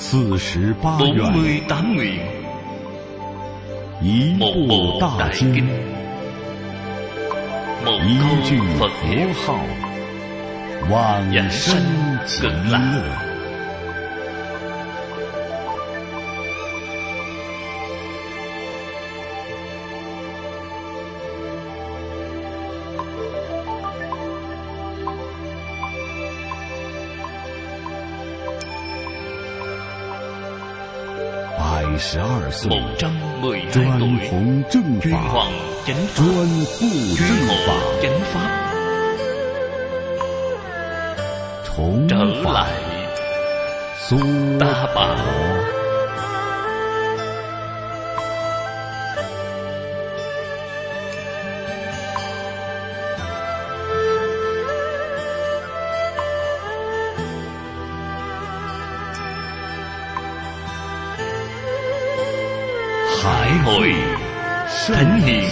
48 nguyện, một bộ đại kinh, một câu Phật hiệu, vãng sanh cực lạc. Một 112 tuổi, chuyên hoằng chánh pháp, chuyên hộ chánh pháp, trở lại Ta Bà. Hải hội thánh hiền.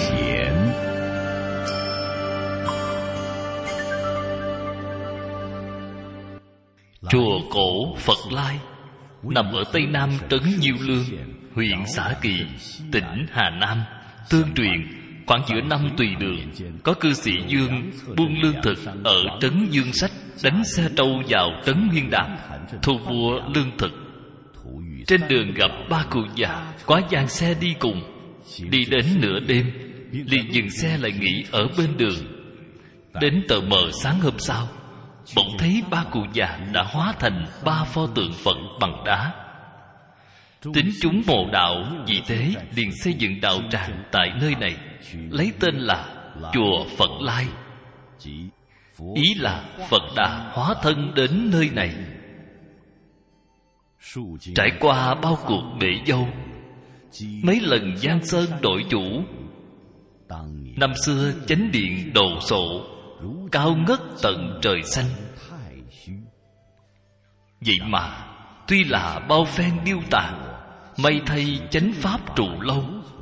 Chùa cổ Phật Lai nằm ở tây nam trấn Nhiêu Lương, huyện Xả Kỳ, tỉnh Hà Nam. Tương truyền khoảng giữa năm Tùy Đường, có cư sĩ Dương buôn lương thực ở trấn Dương Sách, đánh xe trâu vào trấn Nguyên Đạt thu mua lương thực. Trên đường gặp ba cụ già quá gian xe đi cùng. Đi đến nửa đêm liền dừng xe lại nghỉ ở bên đường. Đến tờ mờ sáng hôm sau, bỗng thấy ba cụ già đã hóa thành 3 pho tượng Phật bằng đá. Tín chúng mộ đạo vì thế liền xây dựng đạo tràng tại nơi này, lấy tên là chùa Phật Lai. Ý là Phật đã hóa thân đến nơi này. Trải qua bao cuộc bể dâu, mấy lần giang sơn đổi chủ, năm xưa chánh điện đồ sộ, cao ngất tận trời xanh. Vậy mà tuy là bao phen điêu tàn, may thay chánh pháp trụ lâu.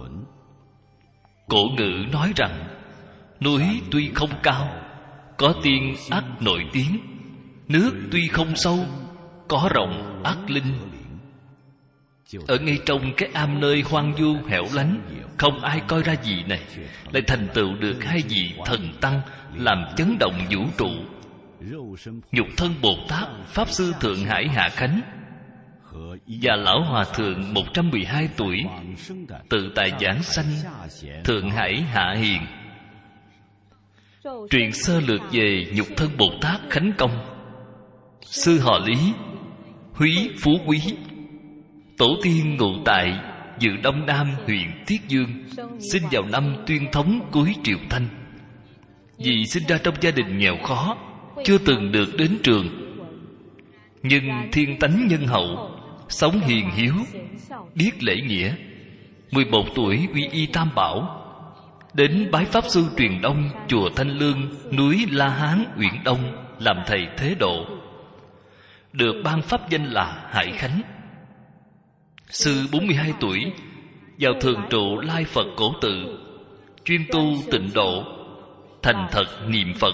Cổ ngữ nói rằng núi tuy không cao, có tiên ắt nổi tiếng. Nước tuy không sâu, có rộng ắt linh. Ở ngay trong cái am nơi hoang vu hẻo lánh, không ai coi ra gì này, lại thành tựu được 2 vị thần tăng làm chấn động vũ trụ. Nhục thân Bồ Tát Pháp Sư Thượng Hải Hạ Khánh và Lão Hòa Thượng 112 tuổi tự tại giảng sanh Thượng Hải Hạ Hiền. Truyền sơ lược về nhục thân Bồ Tát Khánh Công. Sư họ Lý, Húy Phú Quý, tổ tiên ngụ tại Dự Đông Nam huyện Tiết Dương, sinh vào năm Tuyên Thống cuối Triệu Thanh. Vì sinh ra trong gia đình nghèo khó, chưa từng được đến trường, nhưng thiên tánh nhân hậu, sống hiền hiếu, biết lễ nghĩa. 11 tuổi quy y Tam Bảo, đến bái Pháp Sư truyền Đông chùa Thanh Lương, núi La Hán, Uyển Đông làm thầy thế độ, được ban pháp danh là Hải Khánh. Sư 42 tuổi vào thường trụ Lai Phật Cổ Tự, chuyên tu tịnh độ, thành thật niệm Phật.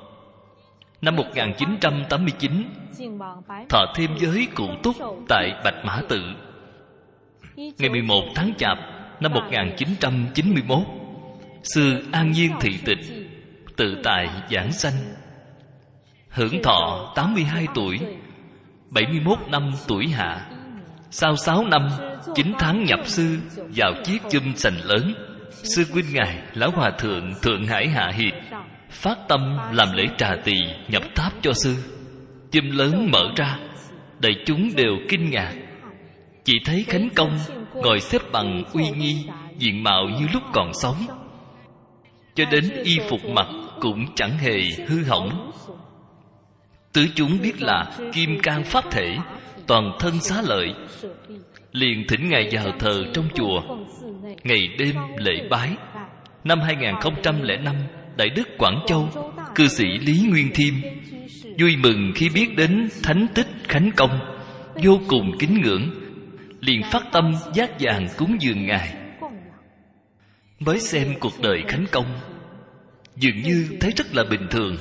Năm 1989 thọ thêm giới Cụ Túc tại Bạch Mã Tự. Ngày 11 tháng Chạp năm 1991, sư an nhiên thị tịch, tự tại giảng sanh, hưởng thọ 82 tuổi, 71 năm tuổi hạ. Sau 6 năm 9 tháng nhập sư vào chiếc chum sành lớn, sư huynh ngài Lão Hòa Thượng Thượng Hải Hạ Hiền phát tâm làm lễ trà tỳ nhập tháp cho sư. Chum lớn mở ra, đại chúng đều kinh ngạc. Chỉ thấy Khánh Công ngồi xếp bằng uy nghi, diện mạo như lúc còn sống, cho đến y phục mặc cũng chẳng hề hư hỏng. Tứ chúng biết là kim cang pháp thể, toàn thân xá lợi, liền thỉnh ngài vào thờ trong chùa, ngày đêm lễ bái. Năm 2005, Đại Đức Quảng Châu, cư sĩ Lý Nguyên Thiêm vui mừng khi biết đến thánh tích Khánh Công, vô cùng kính ngưỡng, liền phát tâm giác vàng cúng dường ngài. Mới xem cuộc đời Khánh Công, dường như thấy rất là bình thường.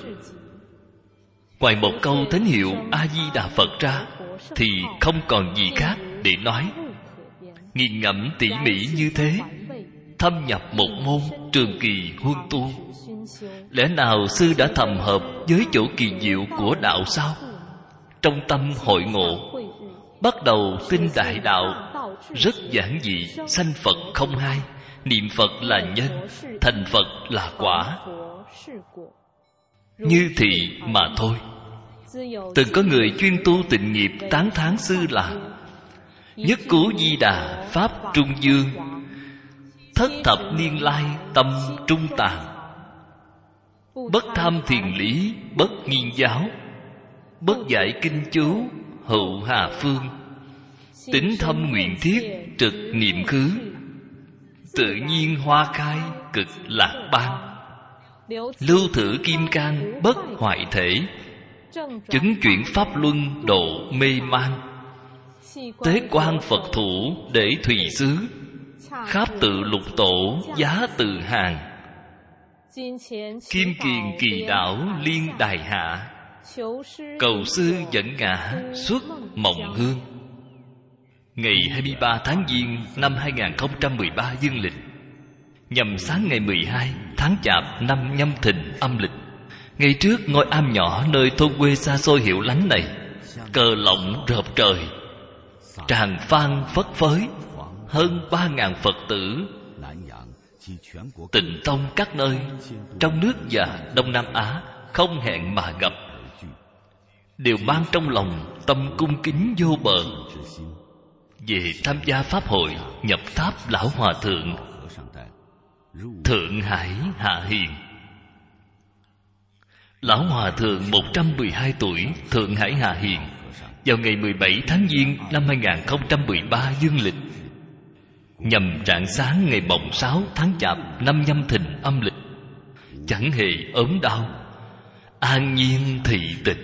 Ngoài một câu thánh hiệu A Di Đà Phật ra thì không còn gì khác. để nói. Nghiền ngẫm tỉ mỉ như thế, thâm nhập một môn, trường kỳ huân tu, lẽ nào sư đã thầm hợp với chỗ kỳ diệu của đạo sao? Trong tâm hội ngộ, bắt đầu tin đại đạo, rất giản dị. Sanh Phật không hai, niệm Phật là nhân, thành Phật là quả, như thị mà thôi. Từng có người chuyên tu tịnh nghiệp tán thán sư là nhất cứu Di Đà pháp trung dương, thất thập niên lai tâm trung tạng, bất tham thiền lý bất nghiên giáo, bất giải kinh chú hữu hà phương, tính thâm nguyện thiết trực niệm khứ, tự nhiên hoa khai cực lạc ban, lưu thử kim cang bất hoại thể, chứng chuyển pháp luân độ mê man, tế quan Phật thủ để thùy xứ, kháp tự lục tổ giá tự hàng, kim kiền kỳ đảo liên đài hạ, cầu sư dẫn ngã xuất mộng hương. Ngày 23 tháng Giêng năm 2013 dương lịch, nhằm sáng ngày 12 tháng Chạp năm Nhâm Thìn âm lịch, ngày trước ngôi am nhỏ nơi thôn quê xa xôi hiệu lánh này, cờ lộng rợp trời, tràng phan phất phới, hơn 3.000 Phật tử Tịnh tông các nơi trong nước và Đông Nam Á không hẹn mà gặp, đều mang trong lòng tâm cung kính vô bờ về tham gia pháp hội nhập tháp Lão Hòa Thượng Thượng Hải Hạ Hiền. Lão Hòa Thượng 112 tuổi Thượng Hải Hạ Hiền vào ngày 17 tháng Giêng năm 2013 dương lịch, nhằm rạng sáng ngày mồng 6 tháng Chạp năm Nhâm Thìn âm lịch, chẳng hề ốm đau, an nhiên thị tịch.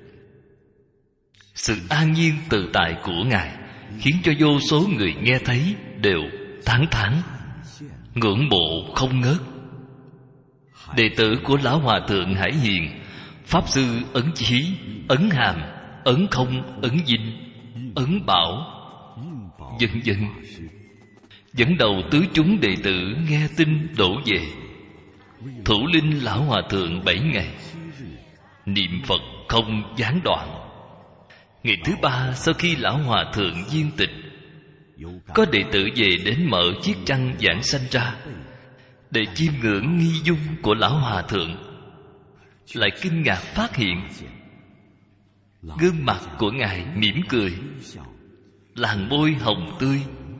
Sự an nhiên tự tại của Ngài khiến cho vô số người nghe thấy đều tán thán, ngưỡng mộ không ngớt. Đệ tử của Lão Hòa Thượng Hải Hiền, Pháp Sư Ấn Chí, Ấn Hàm, Ấn Không, Ấn Dinh, Ấn Bảo, vân vân, dẫn đầu tứ chúng đệ tử nghe tin đổ về, thủ linh Lão Hòa Thượng 7 ngày, niệm Phật không gián đoạn. Ngày thứ 3 sau khi Lão Hòa Thượng viên tịch, có đệ tử về đến mở chiếc chăn giảng sanh ra để chiêm ngưỡng nghi dung của Lão Hòa Thượng, lại kinh ngạc phát hiện gương mặt của Ngài mỉm cười, làn môi hồng tươi,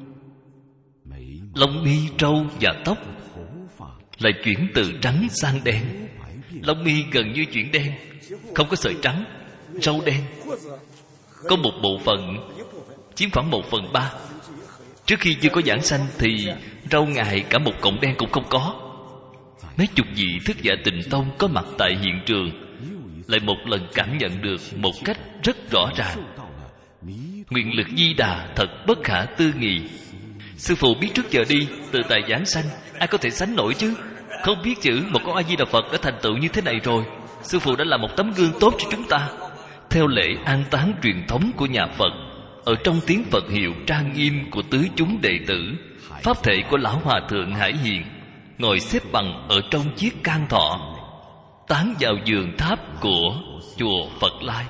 lông mi râu và tóc lại chuyển từ trắng sang đen. Lông mi gần như chuyển đen, không có sợi trắng, râu đen, có một bộ phận chiếm khoảng 1/3. Trước khi chưa có giảng sanh thì râu Ngài cả một cọng đen cũng không có. Mấy chục vị thức giả Tịnh tông có mặt tại hiện trường lại một lần cảm nhận được một cách rất rõ ràng, nguyện lực Di Đà thật bất khả tư nghị. Sư phụ biết trước giờ đi tự tại giảng sanh, ai có thể sánh nổi chứ? Không biết chữ một con A Di Đà Phật đã thành tựu như thế này rồi. Sư phụ đã là một tấm gương tốt cho chúng ta. Theo lễ an táng truyền thống của nhà Phật, ở trong tiếng Phật hiệu trang nghiêm của tứ chúng đệ tử, pháp thể của Lão Hòa Thượng Hải Hiền ngồi xếp bằng ở trong chiếc can thọ, tán vào giường tháp của chùa Phật Lai.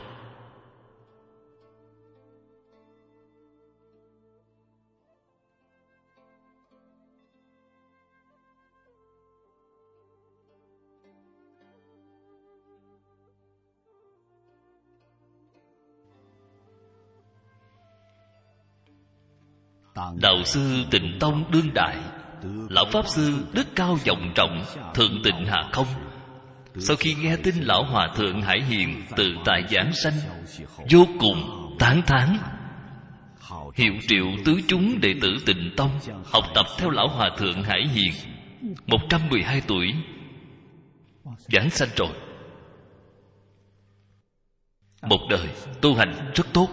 Đạo sư Tịnh tông đương đại, Lão Pháp Sư đức cao vọng trọng Thượng Tịnh Hạ Không, sau khi nghe tin Lão Hòa Thượng Hải Hiền tự tại giảng sanh, vô cùng tán thán, hiệu triệu tứ chúng đệ tử Tịnh tông học tập theo Lão Hòa Thượng Hải Hiền. 112 tuổi giảng sanh rồi, một đời tu hành rất tốt.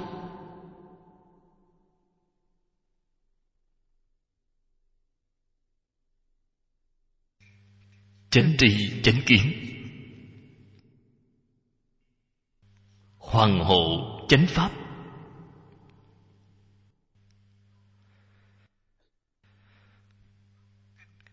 Chánh tri chánh kiến, hoàng hộ chánh pháp,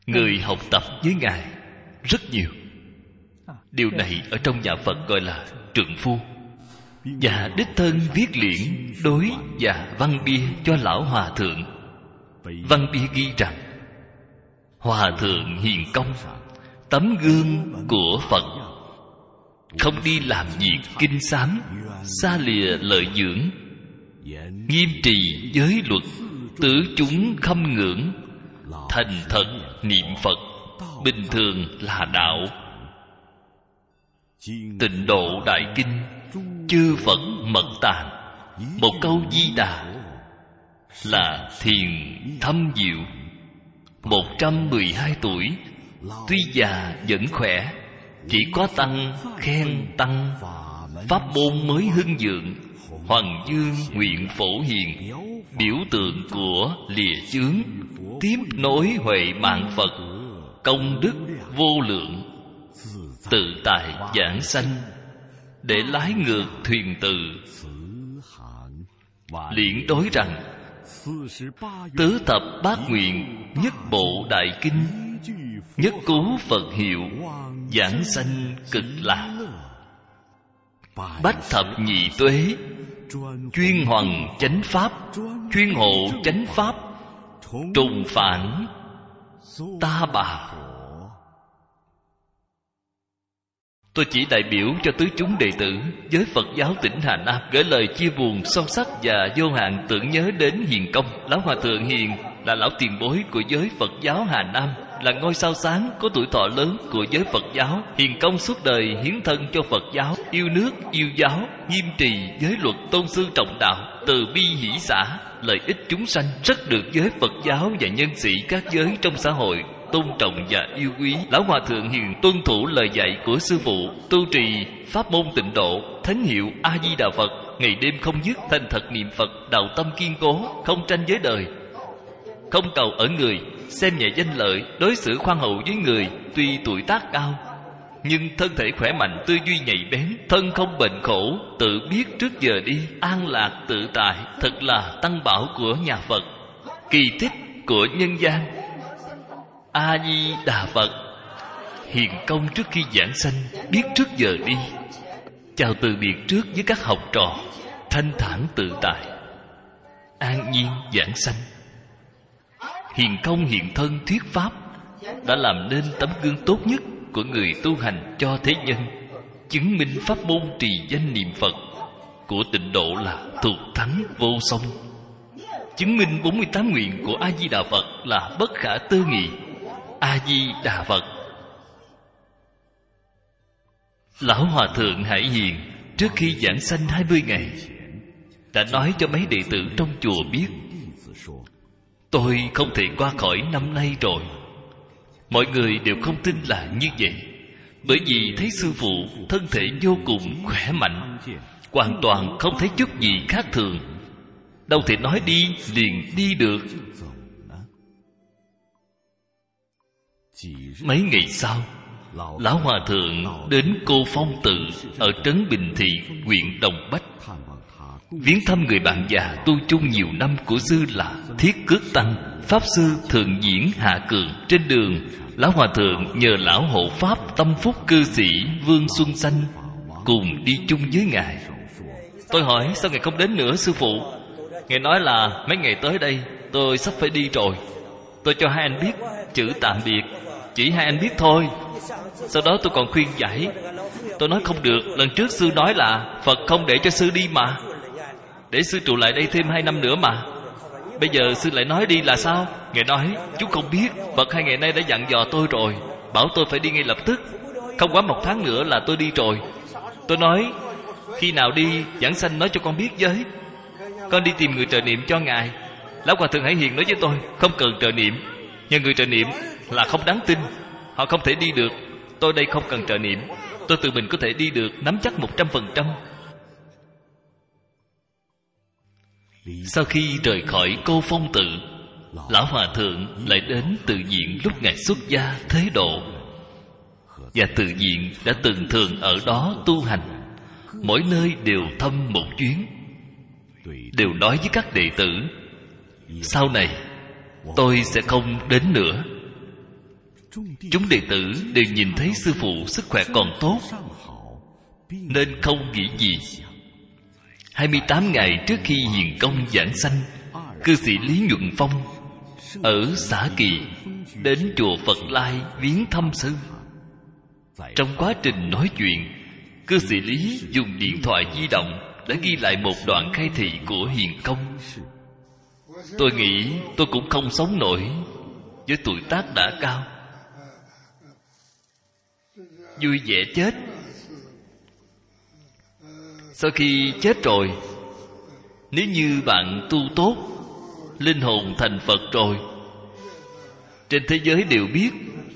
người học tập với Ngài rất nhiều. Điều này ở trong nhà Phật gọi là trượng phu. Và đích thân viết liễn đối và văn bia cho lão hòa thượng. Văn bia ghi rằng: Hòa thượng hiền công, tấm gương của Phật, không đi làm việc kinh sám, xa lìa lợi dưỡng, nghiêm trì giới luật, tứ chúng khâm ngưỡng, thành thật niệm Phật, bình thường là đạo. Tịnh Độ Đại Kinh, chư Phật mật tạng, một câu Di Đà là thiền thâm diệu. 112 tuổi, tuy già vẫn khỏe, chỉ có tăng khen tăng, pháp môn mới hưng vượng. Hoàng dương nguyện phổ hiền, biểu tượng của lìa chướng, tiếp nối huệ mạng Phật, công đức vô lượng, tự tại giảng sanh, để lái ngược thuyền từ. Liễn đối rằng: Tứ thập bát nguyện, nhất bộ đại kinh, nhất cú Phật hiệu, giảng sanh cực lạc. Bách thập nhị tuế, chuyên hoằng chánh pháp, chuyên hộ chánh pháp, trùng phản ta bà. Tôi chỉ đại biểu cho tứ chúng đệ tử với Phật giáo tỉnh Hà Nam gửi lời chia buồn sâu sắc và vô hạn tưởng nhớ đến hiền công. Lão Hòa Thượng Hiền là lão tiền bối của giới Phật giáo Hà Nam, là ngôi sao sáng có tuổi thọ lớn của giới Phật giáo. Hiền công suốt đời hiến thân cho Phật giáo, yêu nước, yêu giáo, nghiêm trì giới luật, tôn sư trọng đạo, từ bi hỷ xả, lợi ích chúng sanh, rất được giới Phật giáo và nhân sĩ các giới trong xã hội tôn trọng và yêu quý. Lão Hòa Thượng Hiền tuân thủ lời dạy của sư phụ, tu trì pháp môn tịnh độ, thánh hiệu A Di Đà Phật, ngày đêm không dứt, thành thật niệm Phật, đạo tâm kiên cố, không tranh với đời, không cầu ở người, xem nhẹ danh lợi, đối xử khoan hậu với người. Tuy tuổi tác cao nhưng thân thể khỏe mạnh, tư duy nhạy bén, thân không bệnh khổ, tự biết trước giờ đi, an lạc tự tại, thật là tăng bảo của nhà Phật, kỳ tích của nhân gian. A Di Đà Phật. Hiền công trước khi giảng sanh biết trước giờ đi, chào từ biệt trước với các học trò, thanh thản tự tại, an nhiên giảng sanh. Hiền công hiện thân thuyết pháp đã làm nên tấm gương tốt nhất của người tu hành cho thế nhân, chứng minh pháp môn trì danh niệm Phật của tịnh độ là thuộc thắng vô song, chứng minh 48 nguyện của A Di Đà Phật là bất khả tư nghị. A Di Đà Phật. Lão Hòa Thượng Hải Hiền trước khi giảng sanh 20 ngày đã nói cho mấy đệ tử trong chùa biết: tôi không thể qua khỏi năm nay rồi. Mọi người đều không tin là như vậy, bởi vì thấy sư phụ thân thể vô cùng khỏe mạnh, hoàn toàn không thấy chút gì khác thường, đâu thể nói đi liền đi được. Mấy ngày sau, Lão Hòa Thượng đến Cô Phong Tự ở trấn Bình Thị, huyện Đồng Bách, viếng thăm người bạn già tu chung nhiều năm của sư là Thiết Cước Tăng, Pháp Sư Thường Diễn Hạ Cường. Trên đường, Lão Hòa Thượng nhờ Lão hộ Pháp tâm phúc cư sĩ Vương Xuân Xanh cùng đi chung với Ngài. Tôi hỏi: sao Ngài không đến nữa sư phụ? Ngài nói là mấy ngày tới đây tôi sắp phải đi rồi. Tôi cho hai anh biết chữ tạm biệt, chỉ hai anh biết thôi. Sau đó tôi còn khuyên giải. Tôi nói không được, lần trước sư nói là Phật không để cho sư đi mà, để sư trụ lại đây thêm 2 năm nữa mà. Bây giờ sư lại nói đi là sao? Ngài nói: chúng không biết, Phật 2 ngày nay đã dặn dò tôi rồi, bảo tôi phải đi ngay lập tức, không quá 1 tháng nữa là tôi đi rồi. Tôi nói: khi nào đi giảng sanh nói cho con biết với, con đi tìm người trợ niệm cho Ngài. Lão Hòa Thượng Hải Hiền nói với tôi: không cần trợ niệm, nhờ người trợ niệm là không đáng tin, họ không thể đi được. Tôi đây không cần trợ niệm, tôi tự mình có thể đi được, nắm chắc 100%. Sau khi rời khỏi Cô Phong Tự, Lão Hòa Thượng lại đến Tự Viện lúc Ngài xuất gia thế độ, và Tự Viện đã từng thường ở đó tu hành, mỗi nơi đều thăm một chuyến, đều nói với các đệ tử: sau này tôi sẽ không đến nữa. Chúng đệ tử đều nhìn thấy sư phụ sức khỏe còn tốt, nên không nghĩ gì. 28 ngày trước khi hiền công giảng sanh, cư sĩ Lý Nhuận Phong ở xã Kỳ đến chùa Phật Lai viếng thăm sư. Trong quá trình nói chuyện, cư sĩ Lý dùng điện thoại di động đã ghi lại một đoạn khai thị của hiền công. Tôi nghĩ tôi cũng không sống nổi với tuổi tác đã cao. Vui vẻ chết. Sau khi chết rồi, nếu như bạn tu tốt, linh hồn thành Phật rồi, trên thế giới đều biết.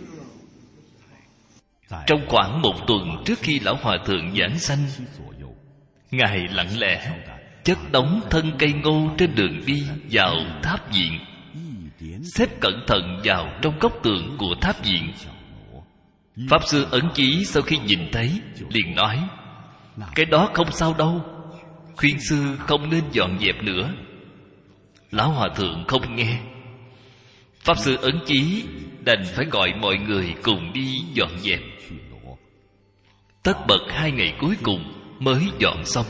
Trong khoảng 1 tuần trước khi Lão Hòa Thượng giảng sanh, Ngài lặng lẽ chất đống thân cây ngô trên đường đi vào tháp viện, xếp cẩn thận vào trong góc tường của tháp viện. Pháp Sư Ấn Chí sau khi nhìn thấy liền nói: cái đó không sao đâu, khuyên sư không nên dọn dẹp nữa. Lão Hòa Thượng không nghe. Pháp Sư Ấn Chí đành phải gọi mọi người cùng đi dọn dẹp. Tất bật 2 ngày cuối cùng mới dọn xong.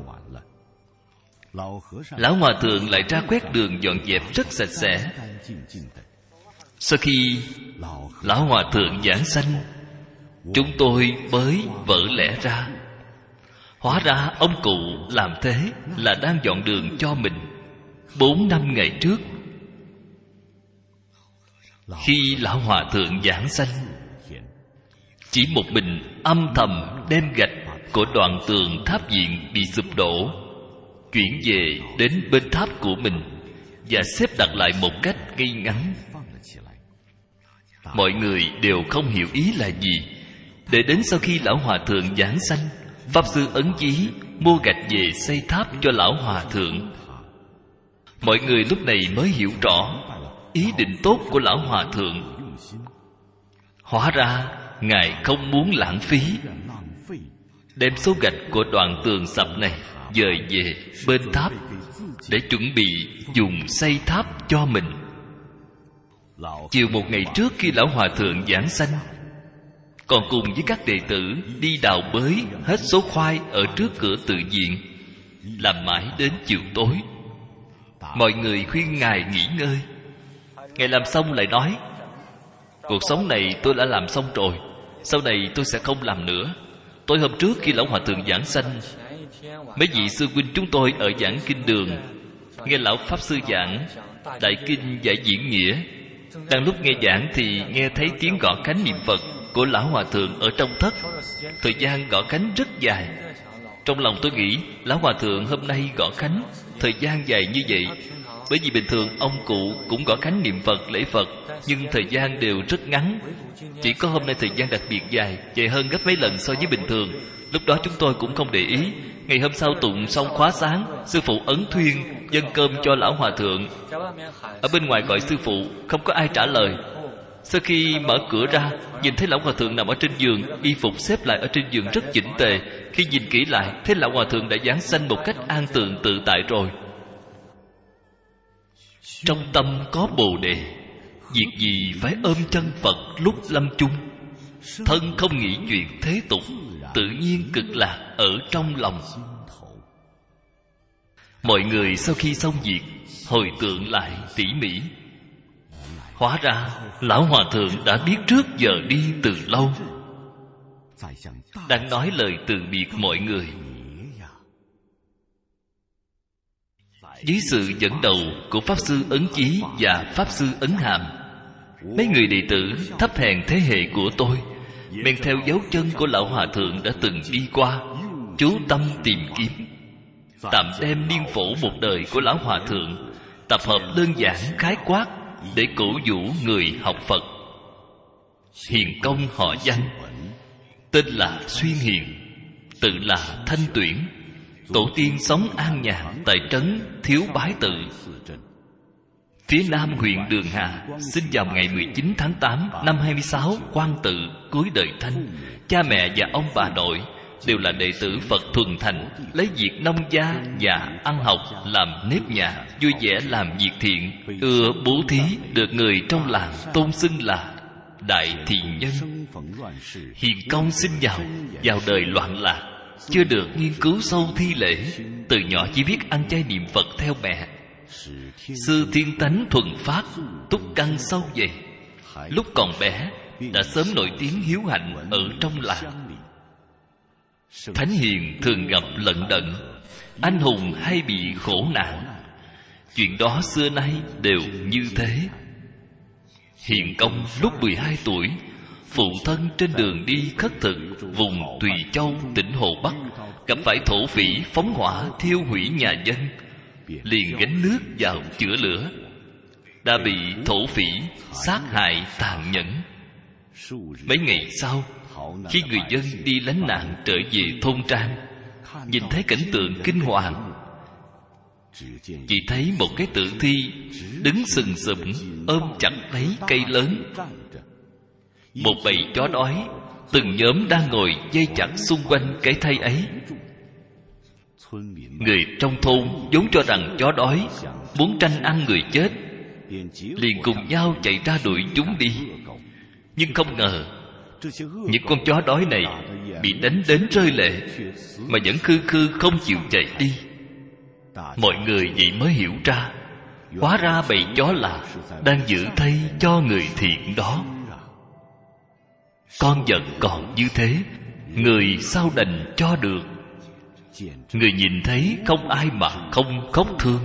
Lão Hòa Thượng lại ra quét đường dọn dẹp rất sạch sẽ. Sau khi Lão Hòa Thượng giảng sanh, chúng tôi mới vỡ lẽ ra. Hóa ra ông cụ làm thế là đang dọn đường cho mình. 4 năm ngày trước, khi Lão Hòa Thượng giảng sanh, chỉ một mình âm thầm đem gạch của đoạn tường tháp viện bị sụp đổ chuyển về đến bên tháp của mình và xếp đặt lại một cách ngay ngắn. Mọi người đều không hiểu ý là gì. Để đến sau khi Lão Hòa Thượng giảng sanh, Pháp Sư Ấn Chí mua gạch về xây tháp cho Lão Hòa Thượng. Mọi người lúc này mới hiểu rõ ý định tốt của Lão Hòa Thượng. Hóa ra Ngài không muốn lãng phí, đem số gạch của đoạn tường sập này dời về bên tháp để chuẩn bị dùng xây tháp cho mình. Chiều một ngày trước khi Lão Hòa Thượng giảng sanh, còn cùng với các đệ tử đi đào bới hết số khoai ở trước cửa tự viện, làm mãi đến chiều tối. Mọi người khuyên Ngài nghỉ ngơi. Ngài làm xong lại nói: cuộc sống này tôi đã làm xong rồi, sau này tôi sẽ không làm nữa. Tối hôm trước khi Lão Hòa Thượng giảng sanh, mấy vị sư huynh chúng tôi ở giảng kinh đường nghe Lão Pháp Sư giảng Đại Kinh Giải Diễn Nghĩa. Đang lúc nghe giảng thì nghe thấy tiếng gõ cánh niệm Phật của Lão Hòa Thượng ở trong thất. Thời gian gõ cánh rất dài. Trong lòng tôi nghĩ Lão Hòa Thượng hôm nay gõ cánh thời gian dài như vậy, bởi vì bình thường ông cụ cũng gõ cánh niệm Phật lễ Phật, nhưng thời gian đều rất ngắn. Chỉ có hôm nay thời gian đặc biệt dài, dài hơn gấp mấy lần so với bình thường. Lúc đó chúng tôi cũng không để ý. Ngày hôm sau tụng xong khóa sáng, sư phụ Ấn Thuyên dâng cơm cho Lão Hòa Thượng. Ở bên ngoài gọi sư phụ, không có ai trả lời. Sau khi mở cửa ra, nhìn thấy Lão Hòa Thượng nằm ở trên giường, y phục xếp lại ở trên giường rất chỉnh tề. Khi nhìn kỹ lại, thấy Lão Hòa Thượng đã giảng sanh một cách an tường tự tại rồi. Trong tâm có Bồ Đề, việc gì phải ôm chân Phật lúc lâm chung. Thân không nghĩ chuyện thế tục, tự nhiên cực lạc ở trong lòng. Mọi người sau khi xong việc hồi tưởng lại tỉ mỉ. Hóa ra Lão Hòa Thượng đã biết trước giờ đi từ lâu, đang nói lời từ biệt mọi người. Dưới sự dẫn đầu của Pháp Sư Ấn Chí và Pháp Sư Ấn Hàm, mấy người đệ tử thấp hèn thế hệ của tôi men theo dấu chân của Lão Hòa Thượng đã từng đi qua, chú tâm tìm kiếm, tạm đem niên phổ một đời của Lão Hòa Thượng tập hợp đơn giản khái quát để cổ vũ người học Phật. Hiền công họ Danh, tên là Xuyên Hiền, tự là Thanh Tuyển. Tổ tiên sống an nhàn tại trấn Thiếu Bái Tự, phía nam huyện Đường Hà. Sinh vào ngày 19 tháng 8 năm 26 Quan Tự cuối đời Thanh. Cha mẹ và ông bà nội đều là đệ tử Phật thuần thành, lấy việc nông gia và ăn học làm nếp nhà, vui vẻ làm việc thiện, ưa bố thí, được người trong làng tôn xưng là đại thiện nhân. Hiền công sinh vào đời loạn lạc, chưa được nghiên cứu sâu thi lễ, từ nhỏ chỉ biết ăn chay niệm Phật theo mẹ. Sư thiên tánh thuần phát, túc căn sâu dày. Lúc còn bé đã sớm nổi tiếng hiếu hạnh ở trong làng. Thánh hiền thường gặp lận đận, anh hùng hay bị khổ nạn. Chuyện đó xưa nay đều như thế. Hiền công lúc 12 tuổi, phụ thân trên đường đi khất thực vùng Tùy Châu, tỉnh Hồ Bắc, gặp phải thổ phỉ phóng hỏa thiêu hủy nhà dân, liền gánh nước vào chữa lửa, đã bị thổ phỉ sát hại tàn nhẫn. Mấy ngày sau, khi người dân đi lánh nạn trở về thôn trang, nhìn thấy cảnh tượng kinh hoàng. Chỉ thấy một cái tử thi đứng sừng sững ôm chặt lấy cây lớn. Một bầy chó đói từng nhóm đang ngồi dây chặt xung quanh cái thây ấy. Người trong thôn vốn cho rằng chó đói muốn tranh ăn người chết, liền cùng nhau chạy ra đuổi chúng đi. Nhưng không ngờ những con chó đói này bị đánh đến rơi lệ, mà vẫn khư khư không chịu chạy đi. Mọi người vậy mới hiểu ra, hóa ra bầy chó là đang giữ thây cho người thiện đó. Con vật còn như thế, người sao đành cho được. Người nhìn thấy không ai mà không khóc thương.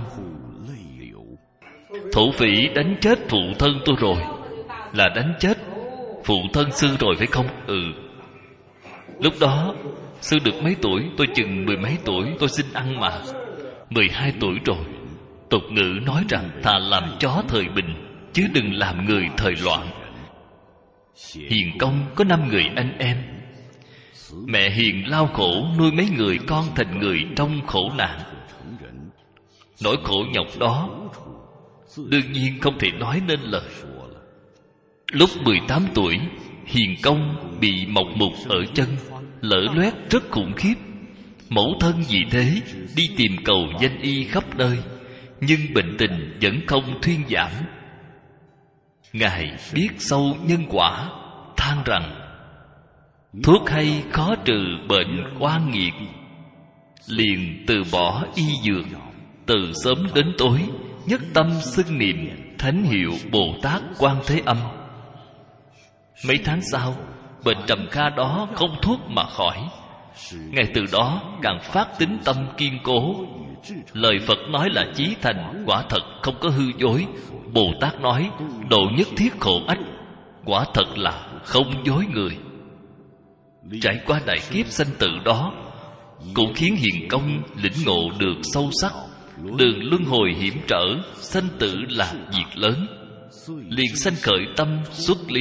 Thổ phỉ đánh chết phụ thân tôi rồi, là đánh chết phụ thân sư rồi phải không? Lúc đó sư được mấy tuổi? Tôi chừng 10 mấy tuổi, tôi xin ăn mà. 12 tuổi rồi. Tục ngữ nói rằng thà làm chó thời bình, chứ đừng làm người thời loạn. Hiền công có 5 người anh em. Mẹ hiền lao khổ nuôi mấy người con thành người trong khổ nạn. Nỗi khổ nhọc đó đương nhiên không thể nói nên lời. Lúc 18 tuổi, hiền công bị mọc mụt ở chân, lở loét rất khủng khiếp. Mẫu thân vì thế đi tìm cầu danh y khắp nơi, nhưng bệnh tình vẫn không thuyên giảm. Ngài biết sâu nhân quả, than rằng thuốc hay khó trừ bệnh oan nghiệt, liền từ bỏ y dược. Từ sớm đến tối nhất tâm xưng niệm thánh hiệu Bồ Tát Quan Thế Âm. Mấy tháng sau, bệnh trầm kha đó không thuốc mà khỏi. Ngay từ đó càng phát tín tâm kiên cố. Lời Phật nói là chí thành, quả thật không có hư dối. Bồ Tát nói độ nhất thiết khổ ách, quả thật là không dối người. Trải qua đại kiếp sanh tử đó, cũng khiến hiền công lĩnh ngộ được sâu sắc đường luân hồi hiểm trở, sanh tử là việc lớn, liền sanh khởi tâm xuất ly.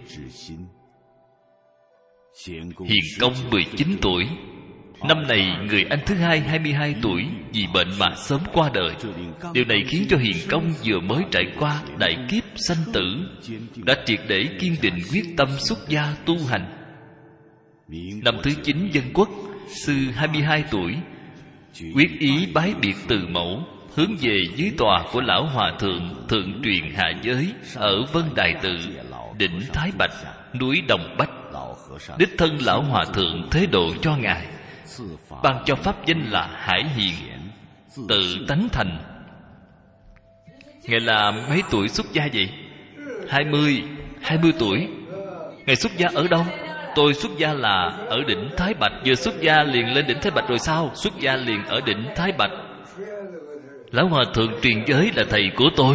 Hiền công 19 tuổi. Năm này người anh thứ hai 22 tuổi vì bệnh mà sớm qua đời. Điều này khiến cho hiền công vừa mới trải qua đại kiếp sanh tử, đã triệt để kiên định quyết tâm xuất gia tu hành. Năm thứ 9 dân quốc, sư 22 tuổi quyết ý bái biệt từ mẫu, hướng về dưới tòa của lão hòa thượng thượng truyền hạ giới ở Vân Đài Tự, đỉnh Thái Bạch, núi Đồng Bách. Đích thân lão hòa thượng thế độ cho ngài, ban cho pháp danh là Hải Hiền, tự tánh thành. Ngài là mấy tuổi xuất gia vậy? 20 tuổi. Ngài xuất gia ở đâu? Tôi xuất gia là ở đỉnh Thái Bạch. Vừa xuất gia liền lên đỉnh Thái Bạch rồi sao? Xuất gia liền ở đỉnh Thái Bạch. Lão hòa thượng truyền giới là thầy của tôi.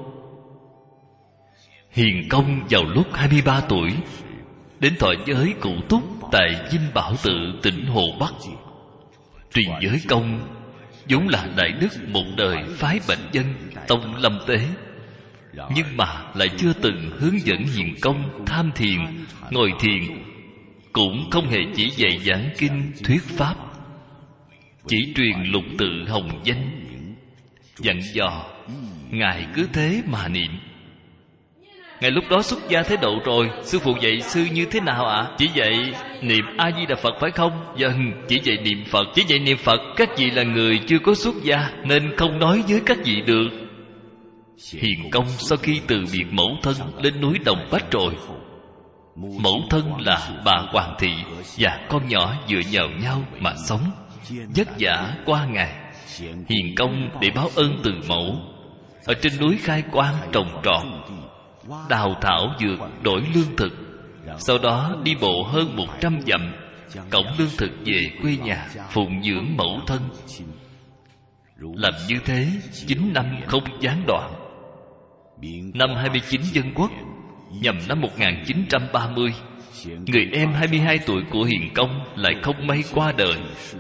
Hiền công vào lúc 23 tuổi đến thọ giới cụ túc tại Dinh Bảo Tự, tỉnh Hồ Bắc. Truyền giới công vốn là đại đức một đời phái bệnh dân tông lâm tế, nhưng mà lại chưa từng hướng dẫn hiền công tham thiền, ngồi thiền, cũng không hề chỉ dạy giảng kinh thuyết pháp, chỉ truyền lục tự hồng danh, dặn dò ngài cứ thế mà niệm. Ngài lúc đó xuất gia thế độ rồi. Sư phụ dạy sư như thế nào ạ? Chỉ dạy niệm A Di Đà Phật phải không? Vâng, chỉ dạy niệm Phật. Chỉ dạy niệm Phật. Các vị là người chưa có xuất gia nên không nói với các vị được. Hiền công sau khi từ biệt mẫu thân lên núi Đồng Bách rồi, Mẫu thân là bà Hoàng thị và con nhỏ dựa vào nhau mà sống, vất vả qua ngày. Hiền công để báo ơn từ mẫu. Ở trên núi Khai Quang trồng trọt, đào thảo dược đổi lương thực, sau đó đi bộ hơn 100 dặm cõng lương thực về quê nhà phụng dưỡng mẫu thân. Làm như thế 9 năm không gián đoạn. Năm 29 Dân Quốc, nhằm năm 1930, người em 22 tuổi của Hiền công lại không may qua đời.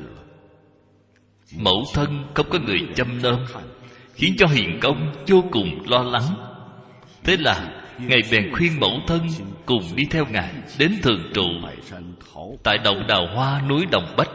Mẫu thân không có người chăm nom, khiến cho Hiền công vô cùng lo lắng. Thế là Ngài bèn khuyên mẫu thân cùng đi theo Ngài đến thường trụ tại động Đào Hoa núi Đồng Bách.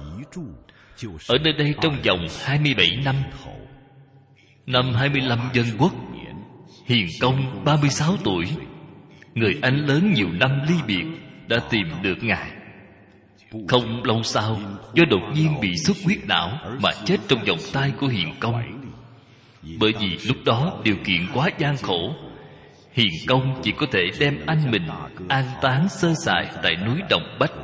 Ở nơi đây trong vòng 27 năm. Năm 25 Dân Quốc, Hiền công 36 tuổi, người anh lớn nhiều năm ly biệt, đã tìm được Ngài. Không lâu sau, do đột nhiên bị xuất huyết não mà chết trong vòng tay của Hiền công. Bởi vì lúc đó điều kiện quá gian khổ, Hiền công chỉ có thể đem anh mình an táng sơ sài tại núi Đồng Bách.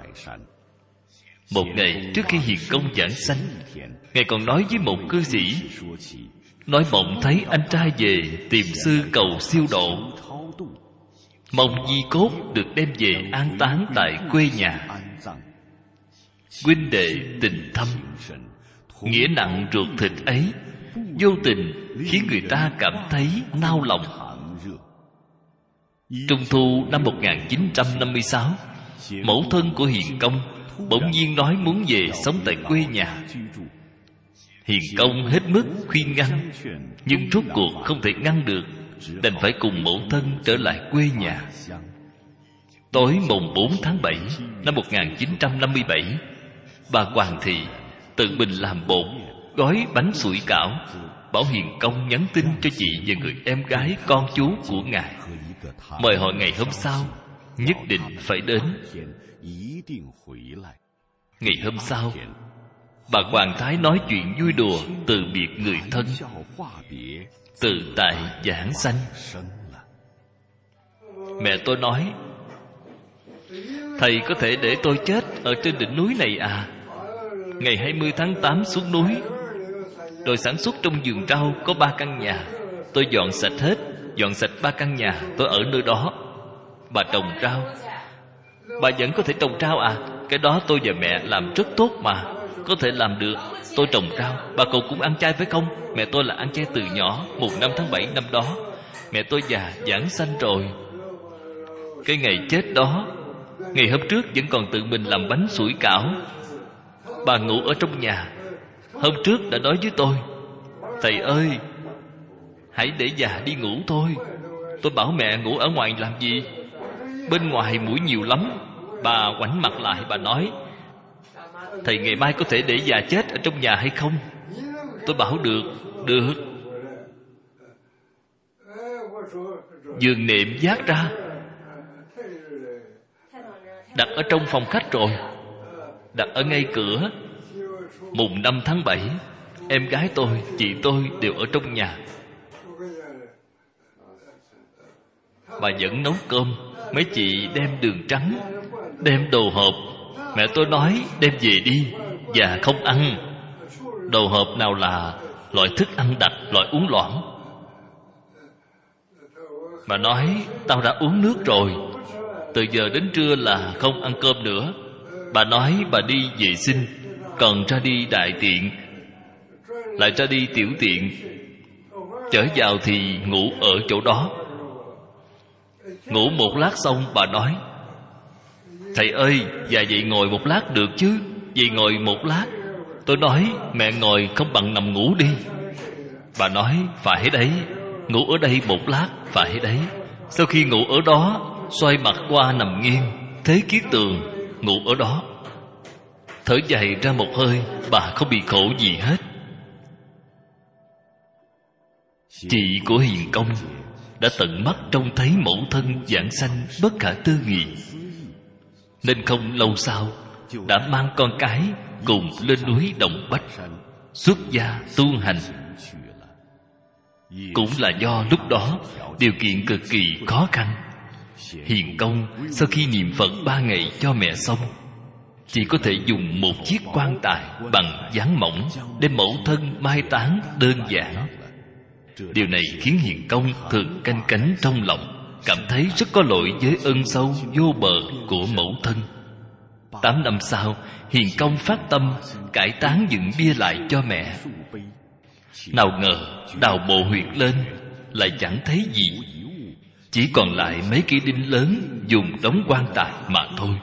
Một ngày trước khi Hiền công giảng sanh, Ngài còn nói với một cư sĩ, nói mộng thấy anh trai về tìm sư cầu siêu độ, mong di cốt được đem về an táng tại quê nhà. Huynh đệ tình thâm, nghĩa nặng ruột thịt ấy vô tình khiến người ta cảm thấy nao lòng. Trung thu năm 1956, mẫu thân của Hiền công bỗng nhiên nói muốn về sống tại quê nhà. Hiền công hết mức khuyên ngăn, nhưng rốt cuộc không thể ngăn được, đành phải cùng mẫu thân trở lại quê nhà. Tối mùng 4 tháng 7 năm 1957, bà Hoàng thị tự mình làm bột, gói bánh sủi cảo, bảo Hiền công nhắn tin cho chị và người em gái con chú của Ngài, mời họ ngày hôm sau nhất định phải đến. Ngày hôm sau, bà Hoàng thái nói chuyện vui đùa từ biệt người thân, từ tại giảng sanh. Mẹ tôi nói, thầy có thể để tôi chết ở trên đỉnh núi này à? Ngày 20 tháng 8 xuống núi, đội sản xuất trong vườn rau có 3 căn nhà, tôi dọn sạch hết. Dọn sạch 3 căn nhà, tôi ở nơi đó. Bà trồng rau. Bà vẫn có thể trồng rau à? Cái đó tôi và mẹ làm rất tốt mà. Có thể làm được. Tôi trồng rau. Bà cậu cũng ăn chay phải không? Mẹ tôi là ăn chay từ nhỏ. Mùng 5 tháng 7 năm đó, mẹ tôi già giảng sanh rồi. Cái ngày chết đó, ngày hôm trước vẫn còn tự mình làm bánh sủi cảo. Bà ngủ ở trong nhà. Hôm trước đã nói với tôi, thầy ơi, hãy để già đi ngủ thôi. Tôi bảo mẹ ngủ ở ngoài làm gì? Bên ngoài muỗi nhiều lắm. Bà ngoảnh mặt lại, bà nói, thầy ngày mai có thể để già chết ở trong nhà hay không? Tôi bảo được. Được. Giường nệm vác ra, đặt ở trong phòng khách rồi, đặt ở ngay cửa. Mùng 5 tháng 7, em gái tôi, chị tôi đều ở trong nhà. Bà vẫn nấu cơm. Mấy chị đem đường trắng, đem đồ hộp. Mẹ tôi nói đem về đi, và không ăn. Đồ hộp nào là loại thức ăn đặc, loại uống loãng. Bà nói, tao đã uống nước rồi, từ giờ đến trưa là không ăn cơm nữa. Bà nói bà đi vệ sinh, còn ra đi đại tiện, lại ra đi tiểu tiện. Trở vào thì ngủ ở chỗ đó. Ngủ một lát xong, bà nói, thầy ơi, già dậy ngồi một lát được chứ? Dậy ngồi một lát. Tôi nói, mẹ ngồi không bằng nằm ngủ đi. Bà nói, phải đấy, ngủ ở đây một lát, phải đấy. Sau khi ngủ ở đó, xoay mặt qua nằm nghiêng, thế kiết tường, ngủ ở đó. Thở dài ra một hơi, bà không bị khổ gì hết. Chị của Hiền công đã tận mắt trông thấy mẫu thân giảng sanh bất khả tư nghị, nên không lâu sau đã mang con cái cùng lên núi Đồng Bách xuất gia tu hành. Cũng là do lúc đó điều kiện cực kỳ khó khăn, Hiền công sau khi niệm Phật 3 ngày cho mẹ xong, chỉ có thể dùng một chiếc quan tài bằng dán mỏng đem mẫu thân mai táng đơn giản. Điều này khiến Hiền công thường canh cánh trong lòng, cảm thấy rất có lỗi với ân sâu vô bờ của mẫu thân. 8 năm sau, Hiền công phát tâm cải táng dựng bia lại cho mẹ. Nào ngờ đào mộ huyệt lên lại chẳng thấy gì, chỉ còn lại mấy cây đinh lớn dùng đóng quan tài mà thôi.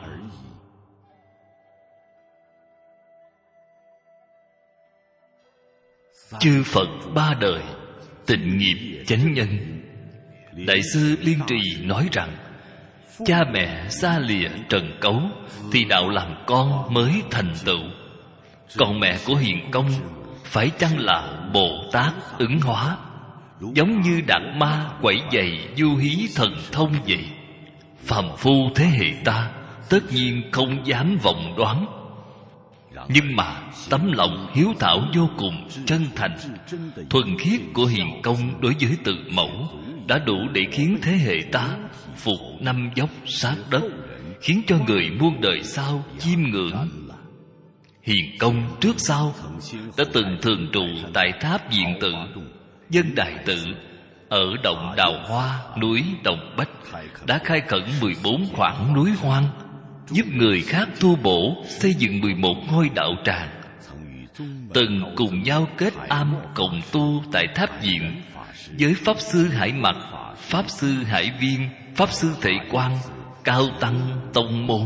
Chư Phật 3 đời tịnh nghiệp chánh nhân. Đại sư Liên Trì nói rằng, cha mẹ xa lìa trần cấu thì đạo làm con mới thành tựu. Còn mẹ của Hiền công phải chăng là Bồ Tát ứng hóa, giống như Đạt Ma quẩy dày du hí thần thông vậy. Phàm phu thế hệ ta tất nhiên không dám vọng đoán, nhưng mà tấm lòng hiếu thảo vô cùng chân thành, thuần khiết của Hiền công đối với tự mẫu đã đủ để khiến thế hệ ta phục 5 dốc sát đất, khiến cho người muôn đời sau chiêm ngưỡng. Hiền công trước sau đã từng thường trụ tại tháp Diện Tự, Dân Đại Tự, ở động Đào Hoa, núi Đồng Bách, đã khai khẩn 14 khoảng núi hoang, giúp người khác tu bổ xây dựng 11 ngôi đạo tràng, từng cùng nhau kết am cộng tu tại tháp Diện với Pháp Sư Hải Mặc, Pháp Sư Hải Viên, Pháp Sư Thể Quang, cao tăng tông môn.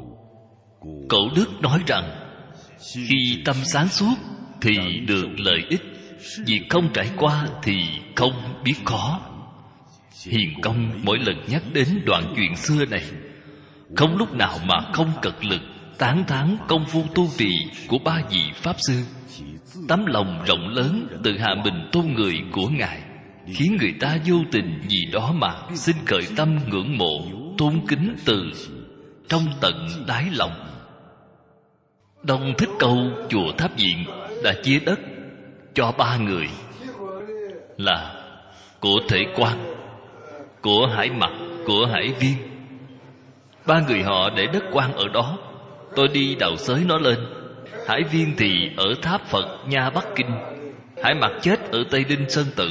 Cổ đức nói rằng, khi tâm sáng suốt thì được lợi ích, việc không trải qua thì không biết khó. Hiền công mỗi lần nhắc đến đoạn chuyện xưa này, không lúc nào mà không cật lực tán thán công phu tu trì của 3 vị Pháp Sư. Tấm lòng rộng lớn tự hạ mình tôn người của Ngài, khiến người ta vô tình vì đó mà xin khởi tâm ngưỡng mộ, tôn kính từ trong tận đáy lòng. Đông Thích Câu chùa Tháp Diện đã chia đất cho 3 người, là của Thể Quang, của Hải Mặc, của Hải Viên. 3 người họ để đất quan ở đó. Tôi đi đào xới nó lên. Hải Viên thì ở tháp Phật Nha Bắc Kinh. Hải Mặc chết ở Tây Linh Sơn Tự,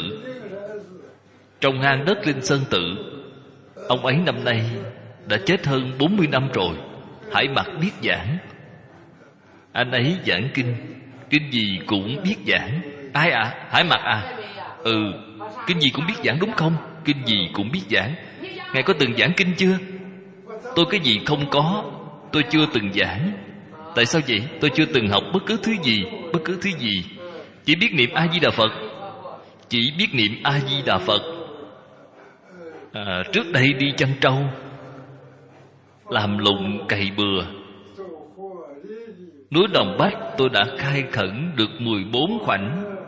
trong hang đất Linh Sơn Tự. Ông ấy năm nay đã chết hơn 40 năm rồi. Hải Mặc biết giảng. Anh ấy giảng kinh, kinh gì cũng biết giảng. Ai ạ? Hải Mặc à? Ừ, kinh gì cũng biết giảng đúng không? Kinh gì cũng biết giảng. Ngài có từng giảng kinh chưa? Tôi cái gì không có, tôi chưa từng giảng. Tại sao vậy? Tôi chưa từng học bất cứ thứ gì. Bất cứ thứ gì. Chỉ biết niệm A-di-đà Phật. Chỉ biết niệm A-di-đà Phật. Trước đây đi chăn trâu, làm lụng cày bừa, núi Đồng Bách tôi đã khai khẩn được 14 khoảnh.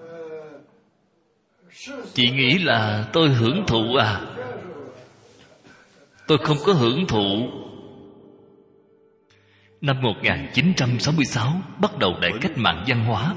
Chị nghĩ là tôi hưởng thụ à? Tôi không có hưởng thụ. Năm 1966 bắt đầu đại cách mạng văn hóa.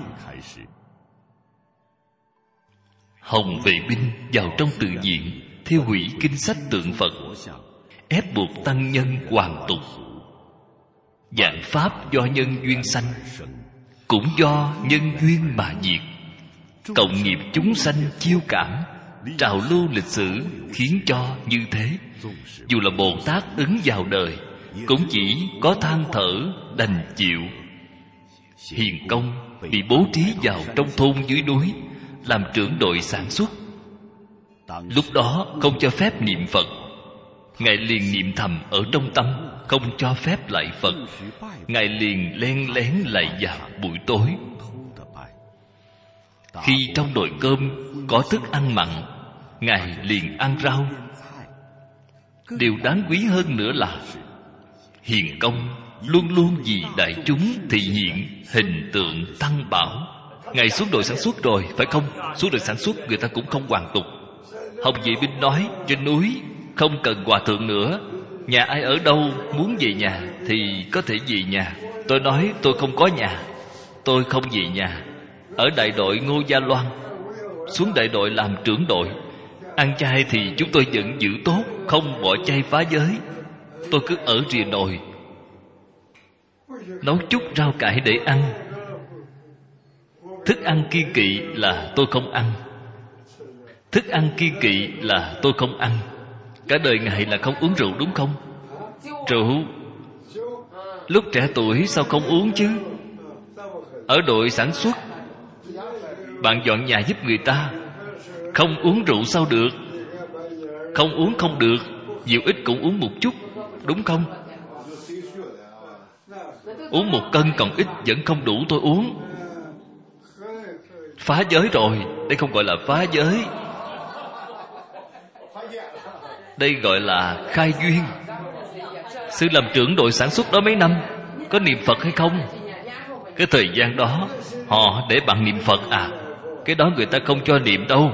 Hồng vệ binh vào trong tự viện, thiêu hủy kinh sách tượng Phật, ép buộc tăng nhân hoàn tục. Vạn pháp do nhân duyên sanh, cũng do nhân duyên mà diệt. Cộng nghiệp chúng sanh chiêu cảm, trào lưu lịch sử khiến cho như thế. Dù là Bồ Tát ứng vào đời, cũng chỉ có than thở đành chịu. Hiền công bị bố trí vào trong thôn dưới núi, làm trưởng đội sản xuất. Lúc đó không cho phép niệm Phật. Ngài liền niệm thầm ở trong tâm, không cho phép lạy Phật. Ngài liền len lén lạy vào buổi tối. Khi trong nồi cơm có thức ăn mặn, Ngài liền ăn rau. Điều đáng quý hơn nữa là hiền công luôn luôn vì đại chúng thị hiện hình tượng tăng bảo. Ngài xuống đội sản xuất rồi, phải không? Xuống đội sản xuất người ta cũng không hoàn tục. Hồng vệ binh nói trên núi không cần hòa thượng nữa, nhà ai ở đâu muốn về nhà thì có thể về nhà. Tôi nói tôi không có nhà, tôi không về nhà. Ở đại đội Ngô Gia Loan, xuống đại đội làm trưởng đội. Ăn chay thì chúng tôi vẫn giữ tốt, không bỏ chay phá giới. Tôi cứ ở rìa nồi, nấu chút rau cải để ăn. Thức ăn kiêng kỵ là tôi không ăn. Thức ăn kiêng kỵ là tôi không ăn. Cả đời Ngài là không uống rượu đúng không? Rượu lúc trẻ tuổi sao không uống chứ? Ở đội sản xuất, bạn dọn nhà giúp người ta, không uống rượu sao được? Không uống không được, nhiều ít cũng uống một chút, đúng không? Uống 1 cân còn ít, vẫn không đủ tôi uống. Phá giới rồi. Đây không gọi là phá giới, đây gọi là khai duyên. Sư làm trưởng đội sản xuất đó mấy năm, có niệm Phật hay không? Cái thời gian đó họ để bạn niệm Phật à? Cái đó người ta không cho niệm đâu.